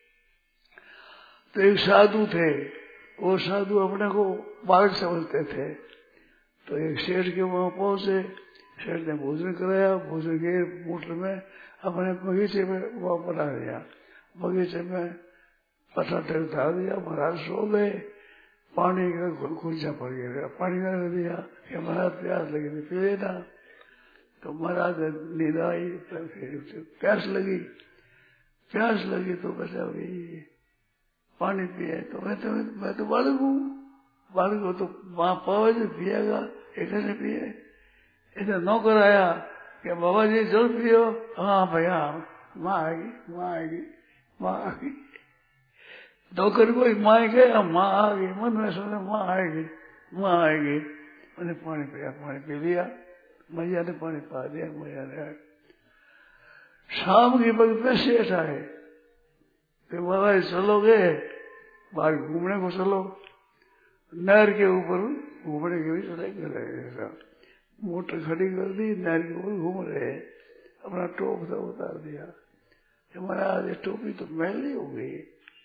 तो एक साधु थे, वो साधु अपने को बालक समझते थे। तो एक शेर के वहां पहुंचे, शेर ने भोजन कराया, भोजन के मोटर में अपने बगीचे में वहां बना दिया, बगीचे में पत्थर टेक डाल दिया। महाराज सो गए, पानी का खुलचा पड़ गया, पानी का दिया कि महाराज प्यास लगी थी, पी लेना। तो महाराज नींद आई, प्यास लगी, प्यास लगी तो बचा भाई पानी पिए। तो मैं तो मैं तो बालक हूँ, बालक हो तो वहां पावा जी पिएगा, एक कैसे पिए। इधर नौकर आया कि बाबा जी जल पियो। हाँ भैया, माँ आएगी, माँ आएगी, माँ आएगी। नौकर को माँ गया, माँ आ गई, मन में सोचा माँ आएगी, माँ आएगी। मैंने पानी पिया, पानी पी लिया, मैया ने पानी पा दिया, मैया ने। शाम की वक्त में सेठ आए कि बाबा चलोगे बाहर घूमने को, चलो। नहर के ऊपर घूमने के लिए चले गए, मोटर खड़ी कर दी, नहर के ऊपर घूम रहे, अपना टोप था उतार दिया। महाराज टोपी तो मैली हो गई।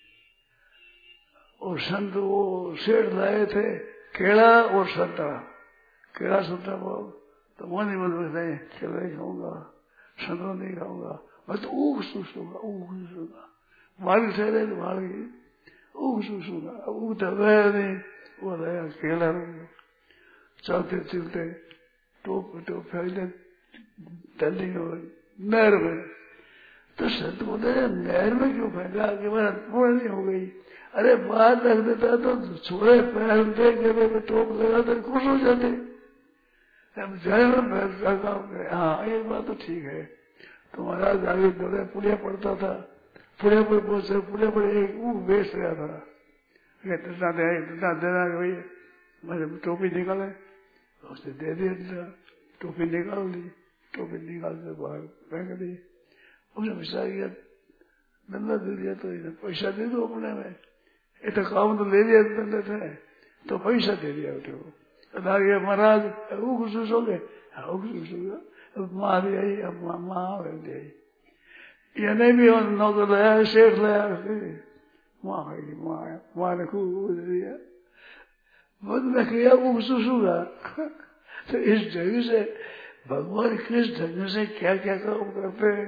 और संत वो सेठ लाए थे केला और संतरा, केला संतरा तो वो नहीं बोल बताए, केला नहीं खाऊंगा, संतरा नहीं खाऊंगा, मैं तो ऊख सूसूंगा, ऊख सूसूंगा। बारिश ठहरे तो बाढ़ गई, ऊख सूसूंगा, ऊख तो गया नहीं, वो रहा केला। चलते चलते टोप टोप फैले तली नहर में। तो संत बोले नहर में क्यों फेंका, कि मेरा पूर्ण नहीं हो गई। अरे बाहर रख देता तो छोड़े पैर देख टोप लगाते खुश हो जाते। हाँ ये बात तो ठीक है। तो महाराज आगे दौड़े, पुलिया पड़ता था, पुलिया पर पहुंचे, पुलिया पर एक ऊख बेच रहा था, इतना दे इतना देना भाई, मैंने टोपी निकाले, उसने दे दिया, टोपी निकाल दी, टोपी निकाल के बाहर फेंक दी। उसने विचार किया धंधा दे दिया तो पैसा दे दो अपने में, इतना काम तो ले लिया धंधे थे तो पैसा दे दिया उसको। महाराज वो खुश हो गए, वो खुश हो गया, माँ भी आई, अब माँ आई, ये नहीं भी नौकर लाया, शेख लाया, माँ आई, माँ आया, माँ ने खूब दिया, बंद में किया, वो खुश होगा। तो इस जगह से भगवान किस ढंग से क्या क्या काम करते हैं,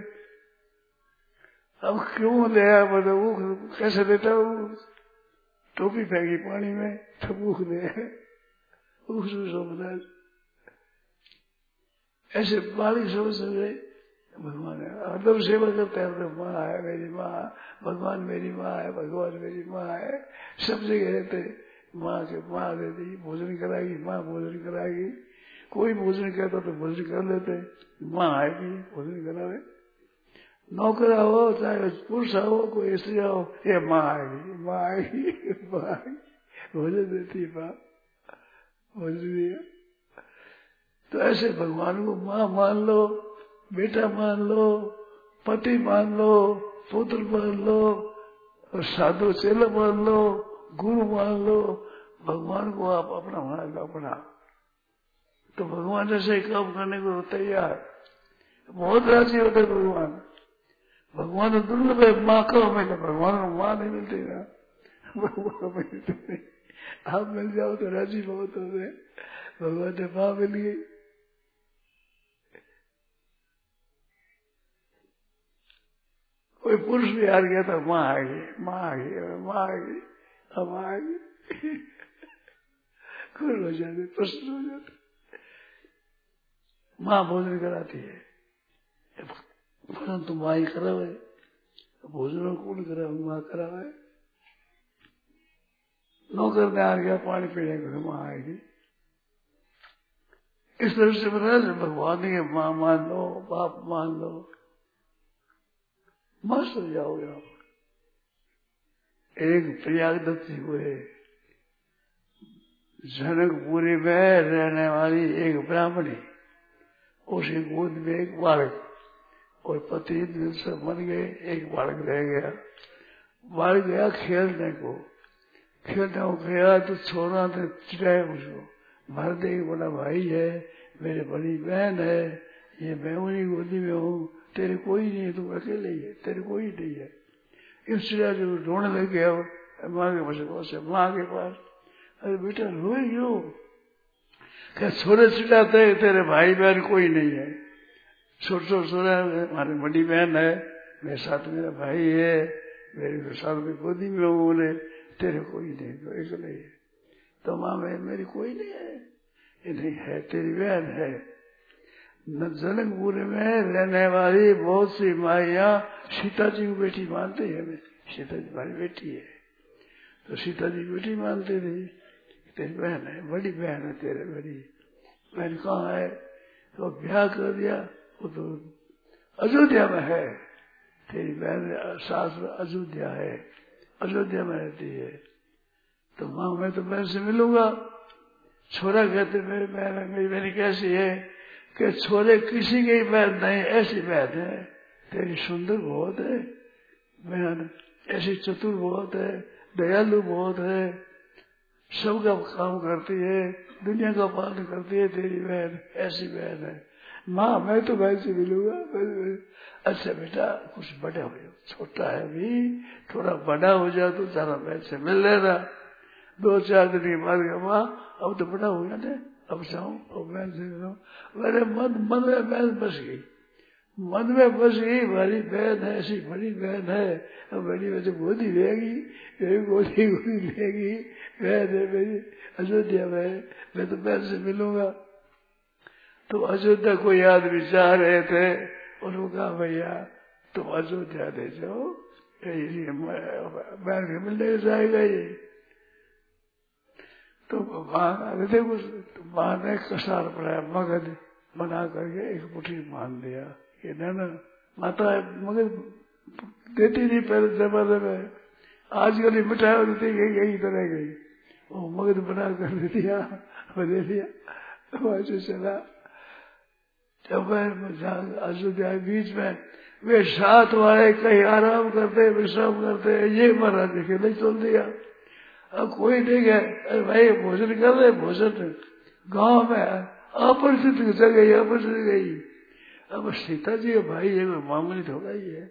अब क्यों ले आया, मतलब वो कैसे देता हूँ, टोपी फेंकी पानी में तो भूख दे, महाराज ऐसे बालिक समझ समझे भगवान है, हरदम सेवा करते हैं, हरदम माँ है मेरी माँ, भगवान मेरी माँ है, भगवान मेरी माँ है, सब जगह रहते, माँ के माँ देती, भोजन कराएगी, माँ भोजन कराएगी, कोई भोजन कहता तो भोजन कर लेते, माँ आएगी भोजन करावे, नौकर हो चाहे पुरुष हो कोई स्त्री हो, ये माँ आएगी, माँ आएगी, माँ आएगी, भोजन देती माँ, भोजन दिया। तो ऐसे भगवान को माँ मान लो, बेटा मान लो, पति मान लो, पुत्र मान लो, और साधु चेला मान लो, गुरु मान लो, भगवान को आप अपना मान लो अपना, तो भगवान ऐसे काम करने को तैयार, बहुत राजी होते भगवान। भगवान तो दुर्लभ है, माँ कहो मिले, भगवान को माँ नहीं मिलती ना, भगवान मिलती नहीं, आप मिल जाओ तो राजी बहुत होते, भगवान ने माँ मिल गई। कोई पुरुष भी हार गया था, माँ आ गई, माँ आ गई, माँ आ गई, अब आ गई, खुश हो जाते, प्रसन्न हो जाते। माँ भोजन कराती है, भोजन तो माँ ही करावे, भोजन कौन करावे, माँ करावे। नौकर ने आ गया पानी पीने को, माँ आएगी। इस तरह से बता भगवान के माँ मान लो, बाप मान लो, मस्त हो जाओगे आप। एक प्रयागदत्त हुए, जनकपुरी में रहने वाली एक ब्राह्मणी, उसकी गोद में एक बालक, और पति दिन से मर गए, एक बालक रह गया। बालक गया खेलने को, खेलने को गया तो छोरा ने चिढ़ाया उसको, भारत एक बड़ा भाई है, मेरे बड़ी बहन है, ये मैं उन्हीं गोदी में हूँ, तेरे कोई नहीं है, तू अकेले ही है, तेरे कोई नहीं है। इस चिड़ा जो रोने लग गया माँ के पास, से माँ के पास, अरे बेटा रोए क्यों, क्या छोरे चिढ़ाते है, तेरे भाई बहन कोई नहीं है, छोटे छोटे छोरा हमारी बड़ी बहन है, मेरे साथ मेरा भाई है, मेरे साथ में गोदी में हूँ, बोले तेरे कोई नहीं, तो अकेले ही है। तो माँ में मेरी कोई नहीं है, ये नहीं है, तेरी बहन है। न जनकपुर में रहने वाली बहुत सी माइया सीता जी को बेटी मानती है, हमें सीता जी हमारी बेटी है, तो सीता जी बेटी मानती थी, तेरी बहन है, बड़ी बहन है तेरे, बड़ी बहन कहाँ है, तो ब्याह कर दिया, वो तो अयोध्या में है, तेरी बहन सास अयोध्या है, अयोध्या में रहती है। तो माँ मैं तो बहन से मिलूंगा। छोरा कहते मेरी बहन, मेरी बहन कैसी है, कि छोरे किसी की बहन नहीं, ऐसी बहन है, तेरी सुंदर बहुत है बहन, ऐसी चतुर बहुत है, दयालु बहुत है, सबका काम करती है, दुनिया का पालन करती है, तेरी बहन ऐसी बहन है। माँ मैं तो बहन से मिलूंगा। अच्छा बेटा कुछ बड़ा हो जाओ, छोटा है अभी, थोड़ा बड़ा हो जाओ तो जरा बहन से मिल लेना। दो चार दिन के बाद माँ अब तो बड़ा हो गया ना, अब जाऊं और बहन से मिलूं। मेरे मन मन में बहन बस गई, मन में बस गई, हमारी बहन है, ऐसी बड़ी बहन है, अब बड़ी वजह गोदी लेगी, गोदी गोदी लेगी, बहन है मेरी अयोध्या में, मैं तो बहन से मिलूंगा। तो अयोध्या कोई आदमी जा रहे थे, उन्होंने कहा भैया तुम अयोध्या ले जाओ, बहन के मिलने जाएगा ये। तो माँ थे कुछ, तो माँ ने कसार पड़ाया, मगध बना करके एक मुट्ठी मान दिया कि ना ना माता मगर देती नहीं पहले जमाने में, आजकल मिठाई देती गई गई तरह गई, वो मगध बना कर दे दिया, दे दिया, वैसे चला। जब अयोध्या बीच में वे साथ वाले कहीं आराम करते विश्राम करते, ये महाराज देखे नहीं छोड़ दिया। अब कोई देखे अरे भाई भोजन कर रहे, भोजन गांव में अपरिचित जगह अपरिचित गई। अब सीता जी भाई ये मामूली थोड़ा ही है,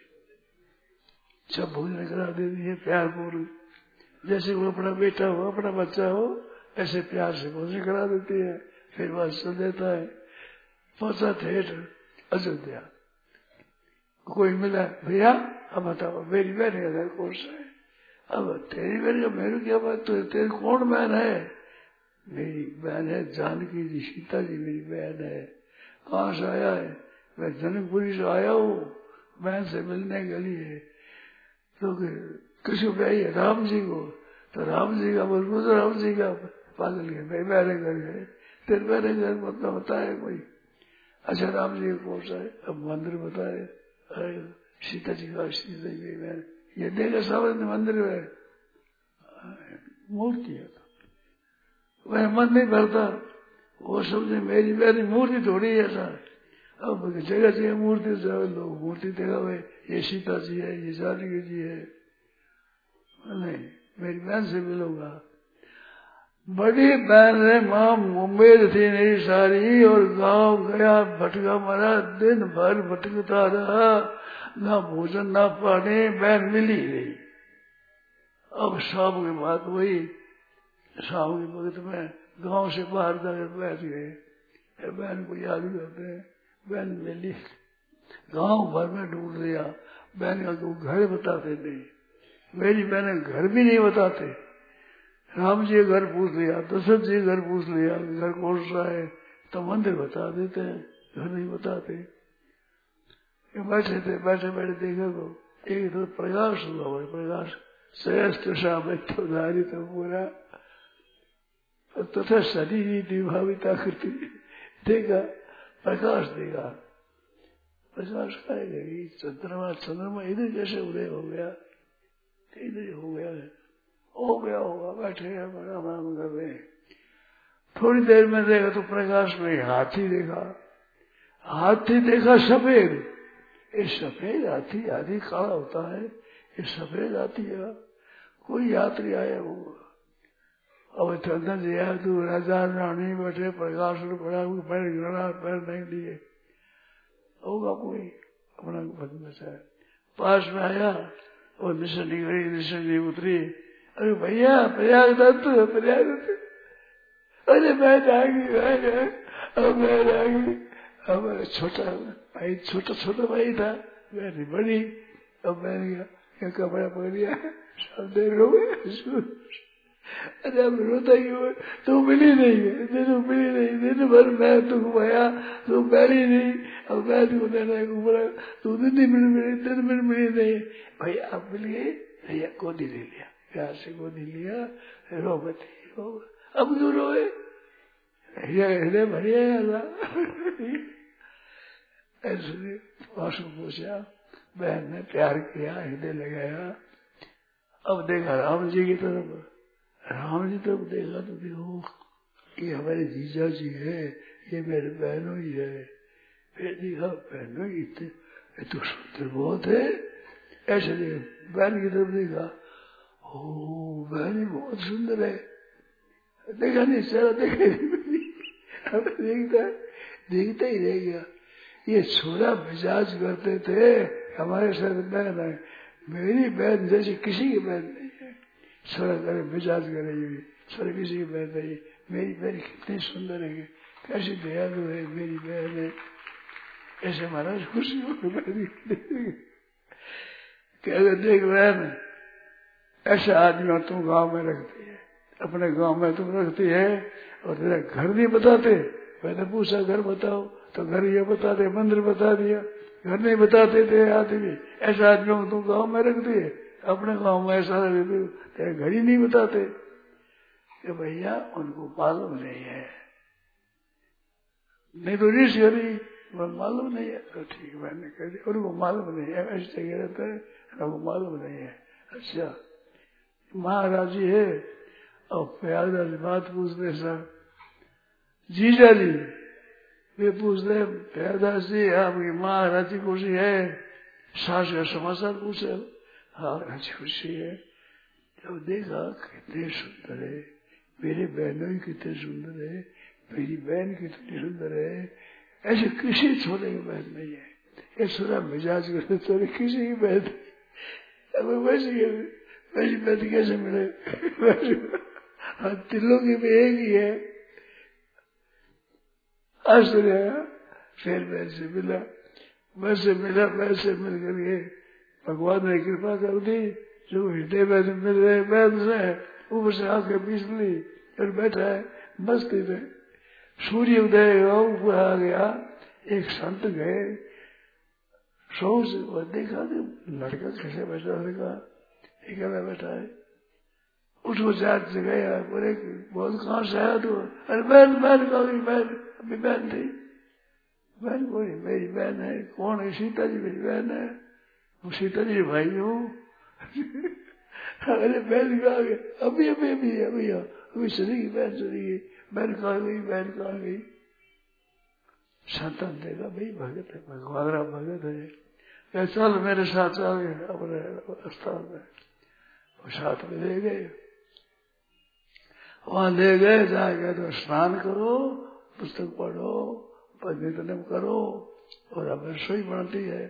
सब भोजन करा देती है प्यार पूर्वक, जैसे वो अपना बेटा हो अपना बच्चा हो ऐसे प्यार से भोजन करा देती है। फिर वह चल देता है। पहुंचा ठेठ अयोध्या, कोई मिला, भैया अब बताओ मेरी बहन का घर कौन सा है? अब तेरी बहन का मेरे क्या बात, तो तेरी कौन बहन है? मेरी बहन है जानकी जी, सीता जी मेरी बहन है। कहाँ से आया है? मैं जनकपुरी से आया हूँ बहन से मिलने के लिए। तो किसी को आई राम जी को, तो राम जी का बोल राम जी का पागल गए, भाई मेरे घर गए, तेरे मेरे घर मतलब बताए कोई। अच्छा राम जी कौन सा है? अब मंदिर बताए, अरे सीता जी का, सीता जी में ये देखा सामने मंदिर में मूर्ति है, वह मन नहीं भरता, वो समझे मेरी मेरी मूर्ति थोड़ी है सर। अब जगह जगह मूर्ति लोग मूर्ति देखा हुए, ये सीता जी है, ये जानकी जी है। नहीं, मेरी बहन से मिलूंगा। बड़ी बहन ने माँ उम्मीद थी नहीं सारी, और गांव गया भटका मरा, दिन भर भटकता रहा, ना भोजन ना पानी, बहन मिली नहीं। अब शाम की बात हुई, शाम के वक्त में गांव से बाहर जाकर बैठ गए, बहन को याद करते हैं, बहन मिली। गांव भर में ढूंढ लिया, बहन का को घर बताते नहीं, मेरी बहन घर भी नहीं बताते। राम जी घर पूछ लिया, दशरथ जी घर पूछ लिया, घर कौन सा है? तो मंदिर बता देते हैं, घर नहीं बताते। बैठे थे, बैठे बैठे देखा तो एक तो प्रकाश हुआ, प्रकाश श्रेष्ठ सामित उधारी तो पूरा तथा शरीर निभाविता करती देखा, प्रकाश देखा। प्रकाश खाएगा चंद्रमा, चंद्रमा इधर कैसे उदय हो गया, इधर हो गया है, हो गया होगा, बैठे हैं आराम आराम कर रहे हैं। थोड़ी देर में देखा तो प्रकाश में हाथी देखा, हाथी देखा सफेद, ये सफेद हाथी, हाथी काला होता है, ये सफेद हाथी है, कोई यात्री आया होगा। अब चंदन जी आया तो राजा रानी बैठे, प्रकाश में पड़ा, पैर गड़ा, पैर नहीं लिए, होगा कोई अपना पद बचाया। पास में आया और निशनी गई, निशनी उतरी, अरे भैया प्रयाग दत्त, प्रयाग दत्त, अरे मैं जाएगी, अब मैं जाएगी। अब छोटा भाई, छोटा छोटा भाई था, मैंने बड़ी, अब मैंने क्या कपड़ा पकड़ लिया, सब देर हो गए। अरे अब रोता क्यों? तू मिली नहीं है, तेरे मिली नहीं, दिन भर मैं तुम भया, तू बैठी नहीं, अब मैं तुम देने को बोला, तू दिन नहीं मिली, मिली दिन मिल मिली नहीं। भैया अब मिल गई, भैया गोदी ले लिया, प्यार से गोदी लिया, रो बती हो, अब क्यों रोए? हृदय भरिया ऐसे पास पूछा, बहन ने प्यार किया, हृदय लगाया। अब देखा राम जी की तरफ, राम जी तरफ देखा तो देखो ये हमारे जीजा जी है, ये मेरे बहनों ही है। फिर देखा बहनों ही इतने तो सुंदर बहुत है, ऐसे देखा बहन की तरफ देखा, ओ बहन ही बहुत सुंदर है। देखा नहीं सारा, देखा नहीं, अब देखता देखता ही रह गया। ये छोरा मिजाज करते थे, हमारे साथ बहन है, मेरी बहन जैसी किसी की बहन नहीं है। छोरा करे मिजाज करेगी, छोरा किसी की बहन नहीं, मेरी बहन कितनी सुंदर है, कैसी दयालु है मेरी बहन है। ऐसे महाराज खुशी हो अगर देख बहन ऐसा आदमी तुम गांव में रखती है, अपने गांव में तुम रखती है और तेरा घर नहीं बताते। मैंने पूछा घर बताओ, तो घर ये बताते, मंदिर बता दिया, घर नहीं बताते थे आदमी। ऐसा आदमी को तुम गांव में रखती है, अपने गांव में ऐसा तेरे घर ही नहीं बताते कि भैया उनको मालूम नहीं है। नहीं तो ऋषि हरी वो मालूम नहीं है। तो ठीक है मैंने कह दिया, उनको मालूम नहीं है, ऐसी जगह रहता है, उनको मालूम नहीं है। अच्छा महाराज जी है और प्रयागराज बात पूछ रहे सर जीजा जी, वे पूछ रहे प्रयागराज जी आपकी महाराज जी खुशी है, सास का समाचार पूछे। हाँ राजी खुशी है। जब देखा कितने सुंदर है, मेरे बहनों ही कितने सुंदर है, मेरी बहन कितनी सुंदर है, ऐसे किसी छोटे की बहन नहीं है। ये सुना मिजाज करते छोटे किसी की बहन अब वैसी वैसी बहन कैसे मिले? तिलों की भी एक ही है। आश्चर्य फिर बहन से मिला, वैसे मिला वैसे मिल करके भगवान ने कृपा कर दी। जो हृदय में मिल रहे बहन से ऊपर से आके बीच ली और बैठा है मस्ती में। सूर्य उदय ऊपर आ गया, एक संत गए सौ से देखा लड़का कैसे बैठा, लड़का अकेला बैठा है। उसको जात से गया, बोले बहुत कहाँ से आया तू? अरे बहन बहन कहा बहन, अभी बहन थी। बहन कोई मेरी बहन है। कौन है? सीता जी मेरी बहन है। वो सीता जी भाई हूँ। अरे बहन कहा गई? अभी अभी अभी अभी अभी चली गई बहन, चली गई बहन कहा गई, बहन कहा गई। संतन देगा भाई भगत है, भगवान भगत है, क्या चल मेरे साथ चल अपने स्थान में। और साथ में ले गए, वहां ले गए, जाएगा तो स्नान करो, पुस्तक पढ़ो, नित्यनेम करो और अब रसोई बनती है।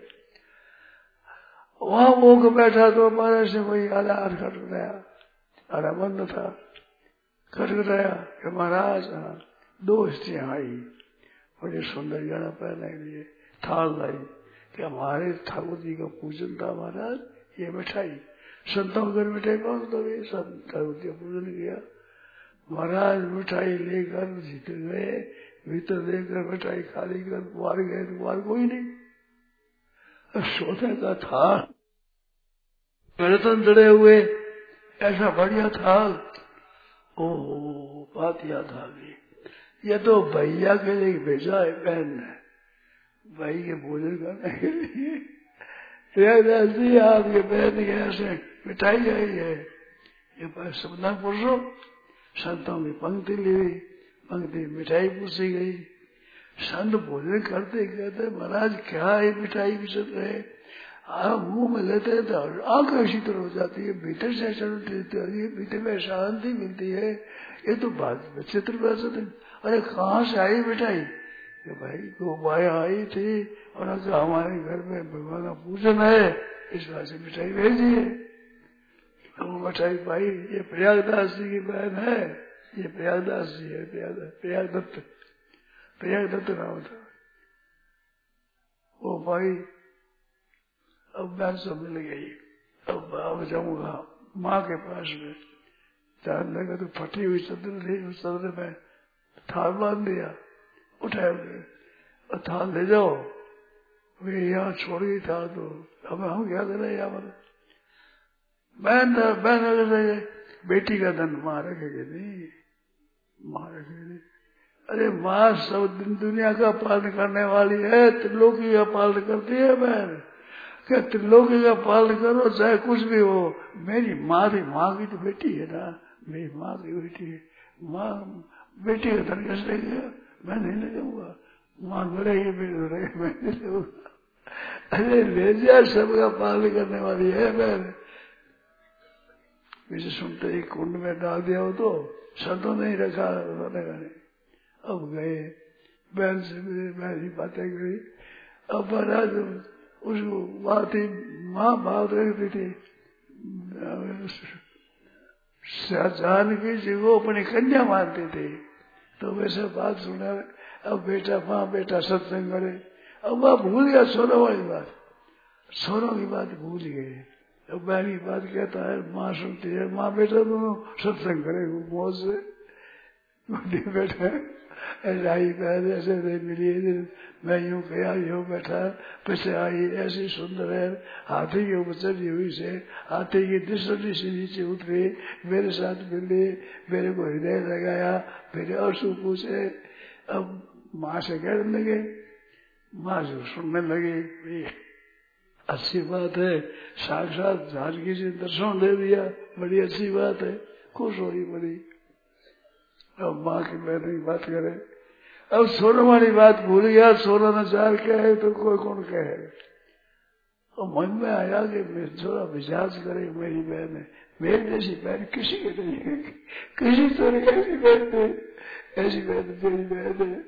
वहां मुंह बैठा तो हमारे से कोई आधार खटखटाया, अरे बंद था, खटखटाया कि महाराज दो स्त्रियां आई, बड़े सुंदर गहना पहनने के लिए थाल लाई कि हमारे ठाकुर जी का पूजन था महाराज, ये मिठाई संतों घर मिठाई पहुंच दो। ये सब ठाकुर जी का पूजन किया। महाराज मिठाई लेकर जीते गए, भीतर लेकर मिठाई खाली कर बाहर गए तो बाहर कोई नहीं। सोने का था बर्तन जड़े हुए, ऐसा बढ़िया था। ओ बात याद आ गई, ये तो भैया के लिए भेजा है बहन ने, भाई के भोजन करने के लिए। जी आपके बहन के ऐसे मिठाई आई है, ये पास सपना पुरुषों संतों की पंक्ति ली, पंक्ति मिठाई पूछी गई। संत भोजन करते कहते महाराज क्या है मिठाई भी चल रहे, आप मुंह में लेते हैं तो आंख ऐसी तरह हो जाती है, भीतर से चलती है, भीतर में शांति मिलती है। ये तो बात विचित्र बात। अरे कहाँ से आई मिठाई? भाई दो माया आई थी और हमारे घर में भगवान का पूजन है, इस बात से मिठाई भेजी है। तो मिठाई भाई ये प्रयागदास जी की बहन है, ये प्रयागदास जी है, प्रयाग प्रयाग दत्त, प्रयाग दत्त नाम था। वो भाई अब बहन सब मिल गई, अब अब जाऊंगा माँ के पास में। जान लगा तो फटी हुई चद्दर थी, उस चद्दर में थाल बांध दिया, उठाए हुए और थाल ले जाओ, वे यहाँ छोड़ गई थाल, तो अब हम क्या करें यहाँ पर? बहन बहन बेटी का धन माँ रखेगी नहीं, माँ रखेगी नहीं। अरे माँ सब दिन दुनिया का पालन करने वाली है, त्रिलोकी का पालन करती है बहन। क्या त्रिलोकी का पालन करो चाहे कुछ भी हो, मेरी माँ भी माँ की तो बेटी है ना, मेरी माँ की बेटी है। माँ बेटी का धन कैसे लगेगा? मैं नहीं ले जाऊंगा, माँ लड़ेगी बेटी मैं नहीं जाऊंगा। अरे ले जा, सबका पालन करने वाली है बहन। मुझे सुनते ही कुंड में डाल दिया हो तो संतों ने ही रखा, नहीं। अब गए बहन से बहन ही बातें करी। अब महाराज उसको बात ही माँ बात रखती थी, जानकी जी को अपनी कन्या मानती थी, तो वैसे बात सुना। अब बेटा माँ बेटा सत्संग करे, अब वह भूल गया सोनों वाली बात, सोनों की बात भूल गए। अब बहन की बात कहता है, माँ सुनती है, माँ बेटा दोनों सत्संग करे मौज से। बैठा राई बहन ऐसे मिली, मैं यूं गया यूं बैठा, पीछे आई ऐसी सुंदर है, हाथी के ऊपर चढ़ी हुई से हाथी की दिशा से नीचे उतरी, मेरे साथ मिली, मेरे को हृदय लगाया, फिर और सु पूछे। अब माँ से कहने लगे, माँ जो सुनने लगी, अच्छी बात है, साक्षात जानकी जी दर्शन दे दिया, बड़ी अच्छी बात है, खुश हुई बड़ी। अब माँ की बहन की बात करे, अब सोना वाली बात भूल गया, सोना न चार कहे तो कोई कौन कहे। और मन में आया कि मैं थोड़ा विचार करे, मेरी बहन है, मेरी जैसी बहन किसी के नहीं है, किसी तरह ऐसी बहन है, ऐसी बहन तेरी बहन है।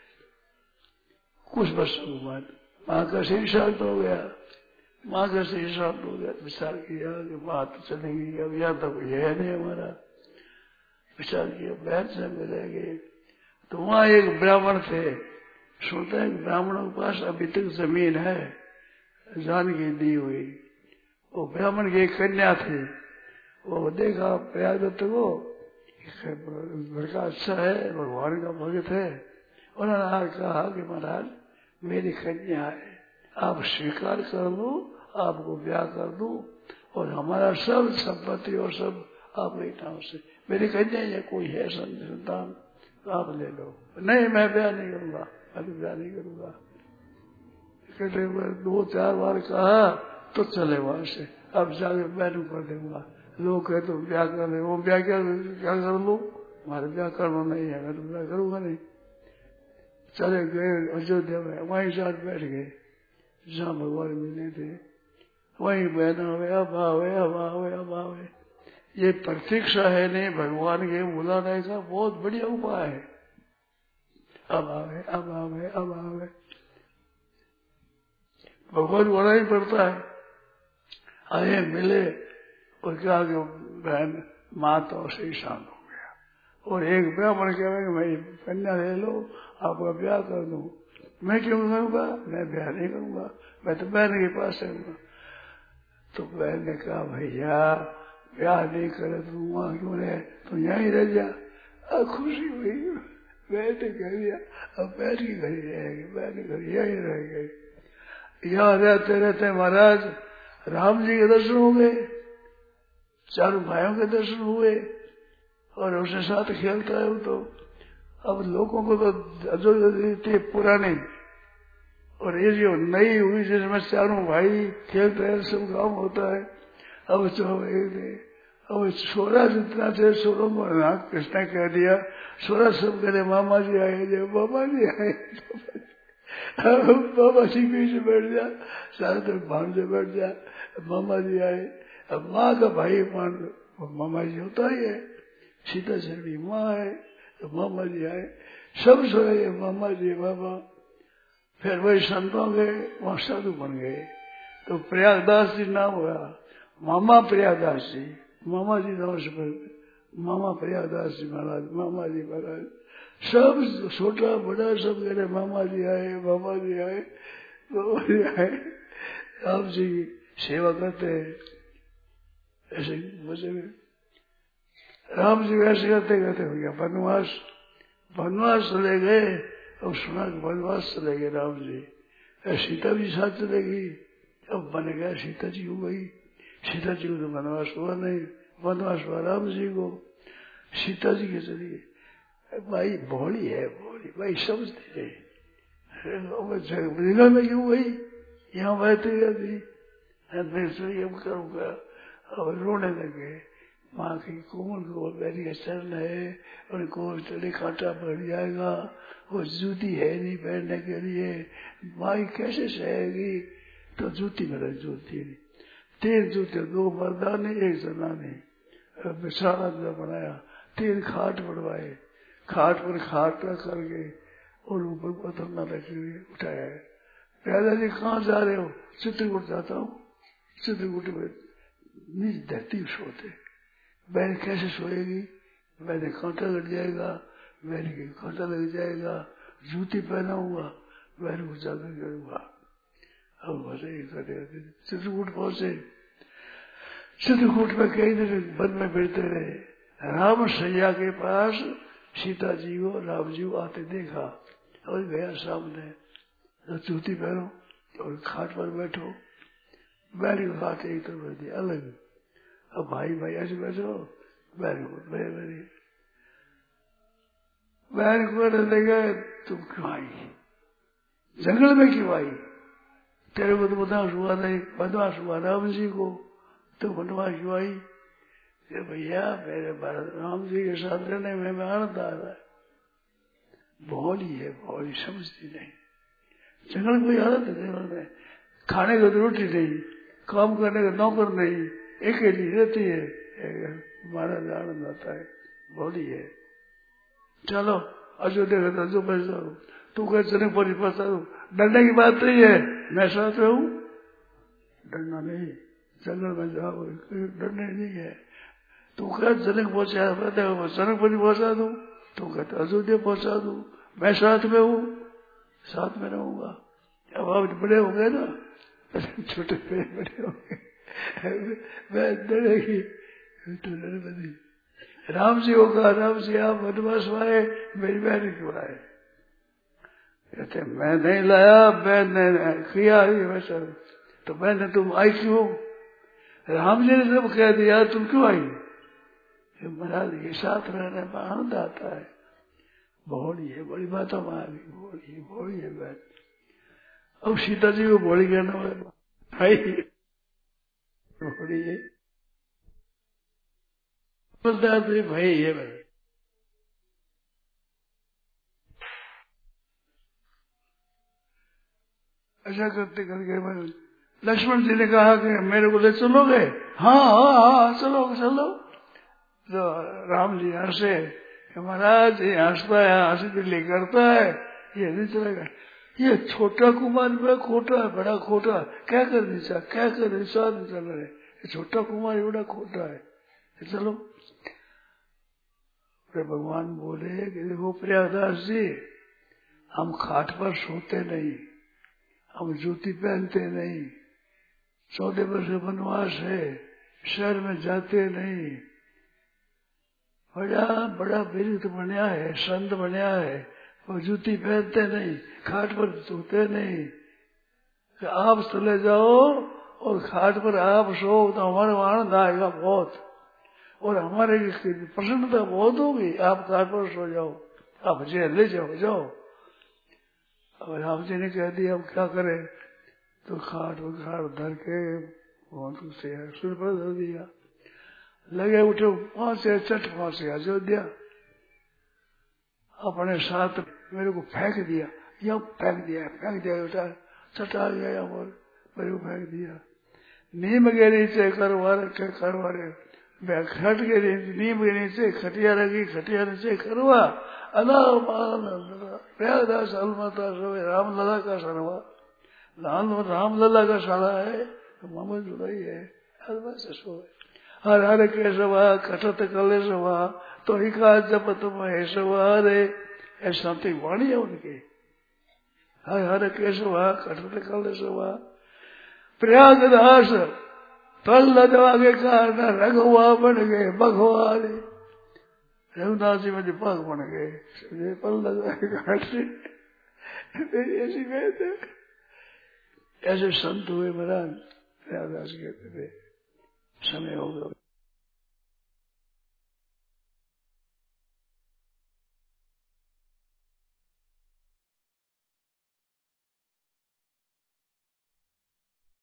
कुछ वर्षों के बाद माँ का शरीर शांत हो गया, माँ का शरीर शांत हो गया। विचार किया कि माँ तो चलेगी, अब यहाँ तक यह नहीं हमारा। विचार किया बहन से मिलेंगे। तो वहाँ एक ब्राह्मण थे, सुनते हैं ब्राह्मणों के पास अभी तक जमीन है, जानकी दी हुई। वो ब्राह्मण की एक कन्या थी, वो देखा प्रयागदत्त को, लड़का अच्छा है, भगवान का भक्त है। उन्होंने कहा कि महाराज मेरी कन्या है, आप स्वीकार कर दो, आपको ब्याह कर दो, और हमारा सब संपत्ति और सब आपके नाम से, मेरी कन्या या कोई है संतान तो आप ले लो। नहीं मैं ब्याह नहीं करूंगा, मैं तो ब्याह नहीं करूंगा। कहते दो चार बार कहा तो चले वहां से, अब जाके बैन कर दूंगा। लोग कहते तो ब्याह कर ले, वो ब्याह क्या क्या कर लो, हमारे ब्याह करना नहीं है, मैं तो ब्याह करूंगा नहीं। चले गए अयोध्या में, वहीं साथ बैठ गए जहाँ भगवान मिले थे, वहीं बहना हुए, अब आवे अब आवे अब आवे। ये प्रतीक्षा है नहीं, भगवान के बुलाने का बहुत बढ़िया उपाय है। अब आवे अब आवे अब आवे, भगवान बुलाना ही पड़ता है। आए मिले और क्या कि बहन माँ तो से शांत हो गया। और एक ब्राह्मण कह रहे मैं कन्या ले लो, आपका ब्याह कर दूं। मैं क्यों करूंगा, मैं ब्याह नहीं करूंगा, मैं तो बहन के पास रहूंगा। तो बहन ने कहा भैया ब्याह नहीं करे तो वहां क्यों रहे, तो यहीं रह जा। अब खुशी हुई, बहन ने कह दिया अब बहन की घर ही रहेगी, बहन की घर यहीं रह गई। यहाँ रहते रहते महाराज राम जी के दर्शन हो गए, चारों भाइयों के दर्शन हुए, और उसके साथ खेलता है वो। तो अब लोगों को तो जो थी पुरानी, और ये जो नई हुई जिसमें चारों भाई खेलते हैं, सब काम होता है। अब चौबे अब छोरा जितना थे, छोरों को कृष्ण कह दिया, छोरा सब करे मामा जी आए, जो मामा जी आए, मामा जी बीच बैठ जा, सारे तरफ भान से बैठ जा, मामा जी आए। अब माँ का भाई मान मामा जी होता ही है, सीता चरणी माँ है तो मामा जी आए, सब सोए मामा जी मामा। फिर वही संतों के वहां साधु बन गए, तो प्रयागदास जी नाम हुआ, मामा प्रयागदास जी, मामा जी नाम से मामा प्रयागदास जी महाराज, मामा जी महाराज। सब छोटा बड़ा सब कह रहे मामा जी आए मामा जी आए मामा जी आए। राम जी सेवा करते हैं ऐसे मजे में, राम जी वैसे करते करते हो गया वनवास, वनवास चले गए। अब सुना वनवास चले गए राम जी, सीता भी साथ चलेगी। अब बन गया सीता जी हो गई, सीता जी को तो वनवास हुआ नहीं, वनवास हुआ राम जी को। सीता जी के चलिए भाई भोली है, भोली भाई समझते है में क्यों गई, यहाँ बैठे गई अब करूंगा। और रोने लगे, माँ की कोमल को मेरी चरण है, उनको चले कांटा बढ़ जाएगा, वो जूती है नहीं पहनने के लिए, माई कैसे सहेगी। तो जूती मेरा जूती नहीं, तीन जूते, दो मर्दानी एक जनानी, बिछाना जो बनाया, तीन खाट बनवाए, खाट पर खाट करके और ऊपर पथरना रखे उठाया है। दादाजी कहाँ जा रहे हो, चित्रकूट जाता हूँ। चित्रकूट में नीच धरती सोते, बहन कैसे सोएगी, मैंने कांटा लग जाएगा, बहन के कांटा लग जाएगा, जूती पहनाऊंगा, बहन को जाकर करूंगा। अब बस ये करते चित्रकूट पहुंचे। चित्रकूट में कई दिन वन में फिरते रहे। राम सैया के पास सीता जी को राम जी को आते देखा, और गया सामने, तो जूती पहनो और खाट पर बैठो, बैरी को खाट एक तरफ बैठी अलग। अब भाई भाई ऐसे बैठो, बैरी को मेरे मेरी बहन को कहने लगे तुम क्यों आई, जंगल में क्यों आई? तेरे को तो बदमाश हुआ नहीं, बदमाश हुआ राम जी को, तो बनवास क्यों आई? भैया मेरे भारत राम जी के साथ रहने में मैं आनंद आ रहा है। भोली है, भोली समझती नहीं। जंगल कोई हालत है जंगल में, खाने को तो रोटी नहीं, काम करने का नौकर नहीं, अकेली रहती है, महाराज आनंद आता है। भोली है। चलो अयोध्या का जो पैसा हो, तू कह जनक पर फंसा दो, डरने की बात नहीं है, मैं साथ में हूँ। डरना नहीं, जंगल में जाओ, डरने नहीं है। तू कह जनक पहुंचा, जनक पर पहुंचा दू, तू कहते अयोध्या पहुंचा दू, मैं साथ में हूँ, साथ में रहूंगा। अब आप बड़े हो गए ना, छोटे बड़े बड़े हो गए, मैं डरेगी तो डर बनी। राम जी होगा, राम जी आप वनवास आए, मेरी बहन क्यों आए? कहते मैं नहीं लाया, बहन ने किया ही वैसा, तो मैंने तुम आई क्यों? राम जी ने सब कह दिया, तुम क्यों आई? महाराज के साथ रहने में आनंद आता है। भोली है, बड़ी बात हम आ गई, भोली है, भोली है बात। अब सीता जी को भोली कहना भाई, भोली है, भाई है भाई। ऐसा करते करके लक्ष्मण जी ने कहा कि मेरे को ले चलोगे? हाँ हाँ हाँ चलो चलो। तो राम जी हंसे, महाराज ये हंसता है, हंसी दिल्ली करता है, ये नहीं चलेगा। ये छोटा कुमार बड़ा खोटा है, बड़ा खोटा, क्या करनी चाहिए, क्या करनी चाहिए नहीं चल रहे, ये छोटा कुमार बड़ा खोटा है, चलो। फिर भगवान बोले कि देखो प्रयागदास जी, हम खाट पर सोते नहीं, हम जूती पहनते नहीं, चौदह वर्ष वनवास है, शहर में जाते नहीं, बड़ा बड़ा विरुद्ध बनया है, संत बनया है, वो जूती पहनते नहीं, खाट पर सोते नहीं। तो आप चले जाओ और खाट पर आप सो तो हमारे आनंद आएगा बहुत, और हमारे प्रसन्नता बहुत होगी। आप खाट पर सो जाओ, आप जेल ले जाओ जाओ। अब राम जी ने कह दिया अब क्या करे, तो खाट पर खाट धर के से सुर पर धर दिया, लगे उठे वहां से चट वहां से अयोध्या, अपने साथ मेरे को फेंक दिया, या फेंक दिया फेंक दिया बेटा, चटा गया और मेरे को फेंक दिया। नीम के नीचे करवा रखे करवा रहे, खट के नीम के नीचे खटिया रखी, खटिया नीचे करवा, अल्लाह प्रयागदास अलमता रामलला का सरवा, रामलला का साड़ा है, मोहम्मद जुड़ाई है, अलमा से सो हर हर केशवा कटत कलेशवा तो ही का जपत महेशवा रे, ऐसा तो वाणी है उनके। हर हर केशवा कटत कलेशवा, प्रयागदास तल लदवा के कारण रघुआ बन गए भगवा रे, रघुनाथ जी में पग बन गए पल लदवा के कारण, ऐसी बात है। ऐसे संत हुए महाराज, प्रयागदास कहते थे समय हो गया।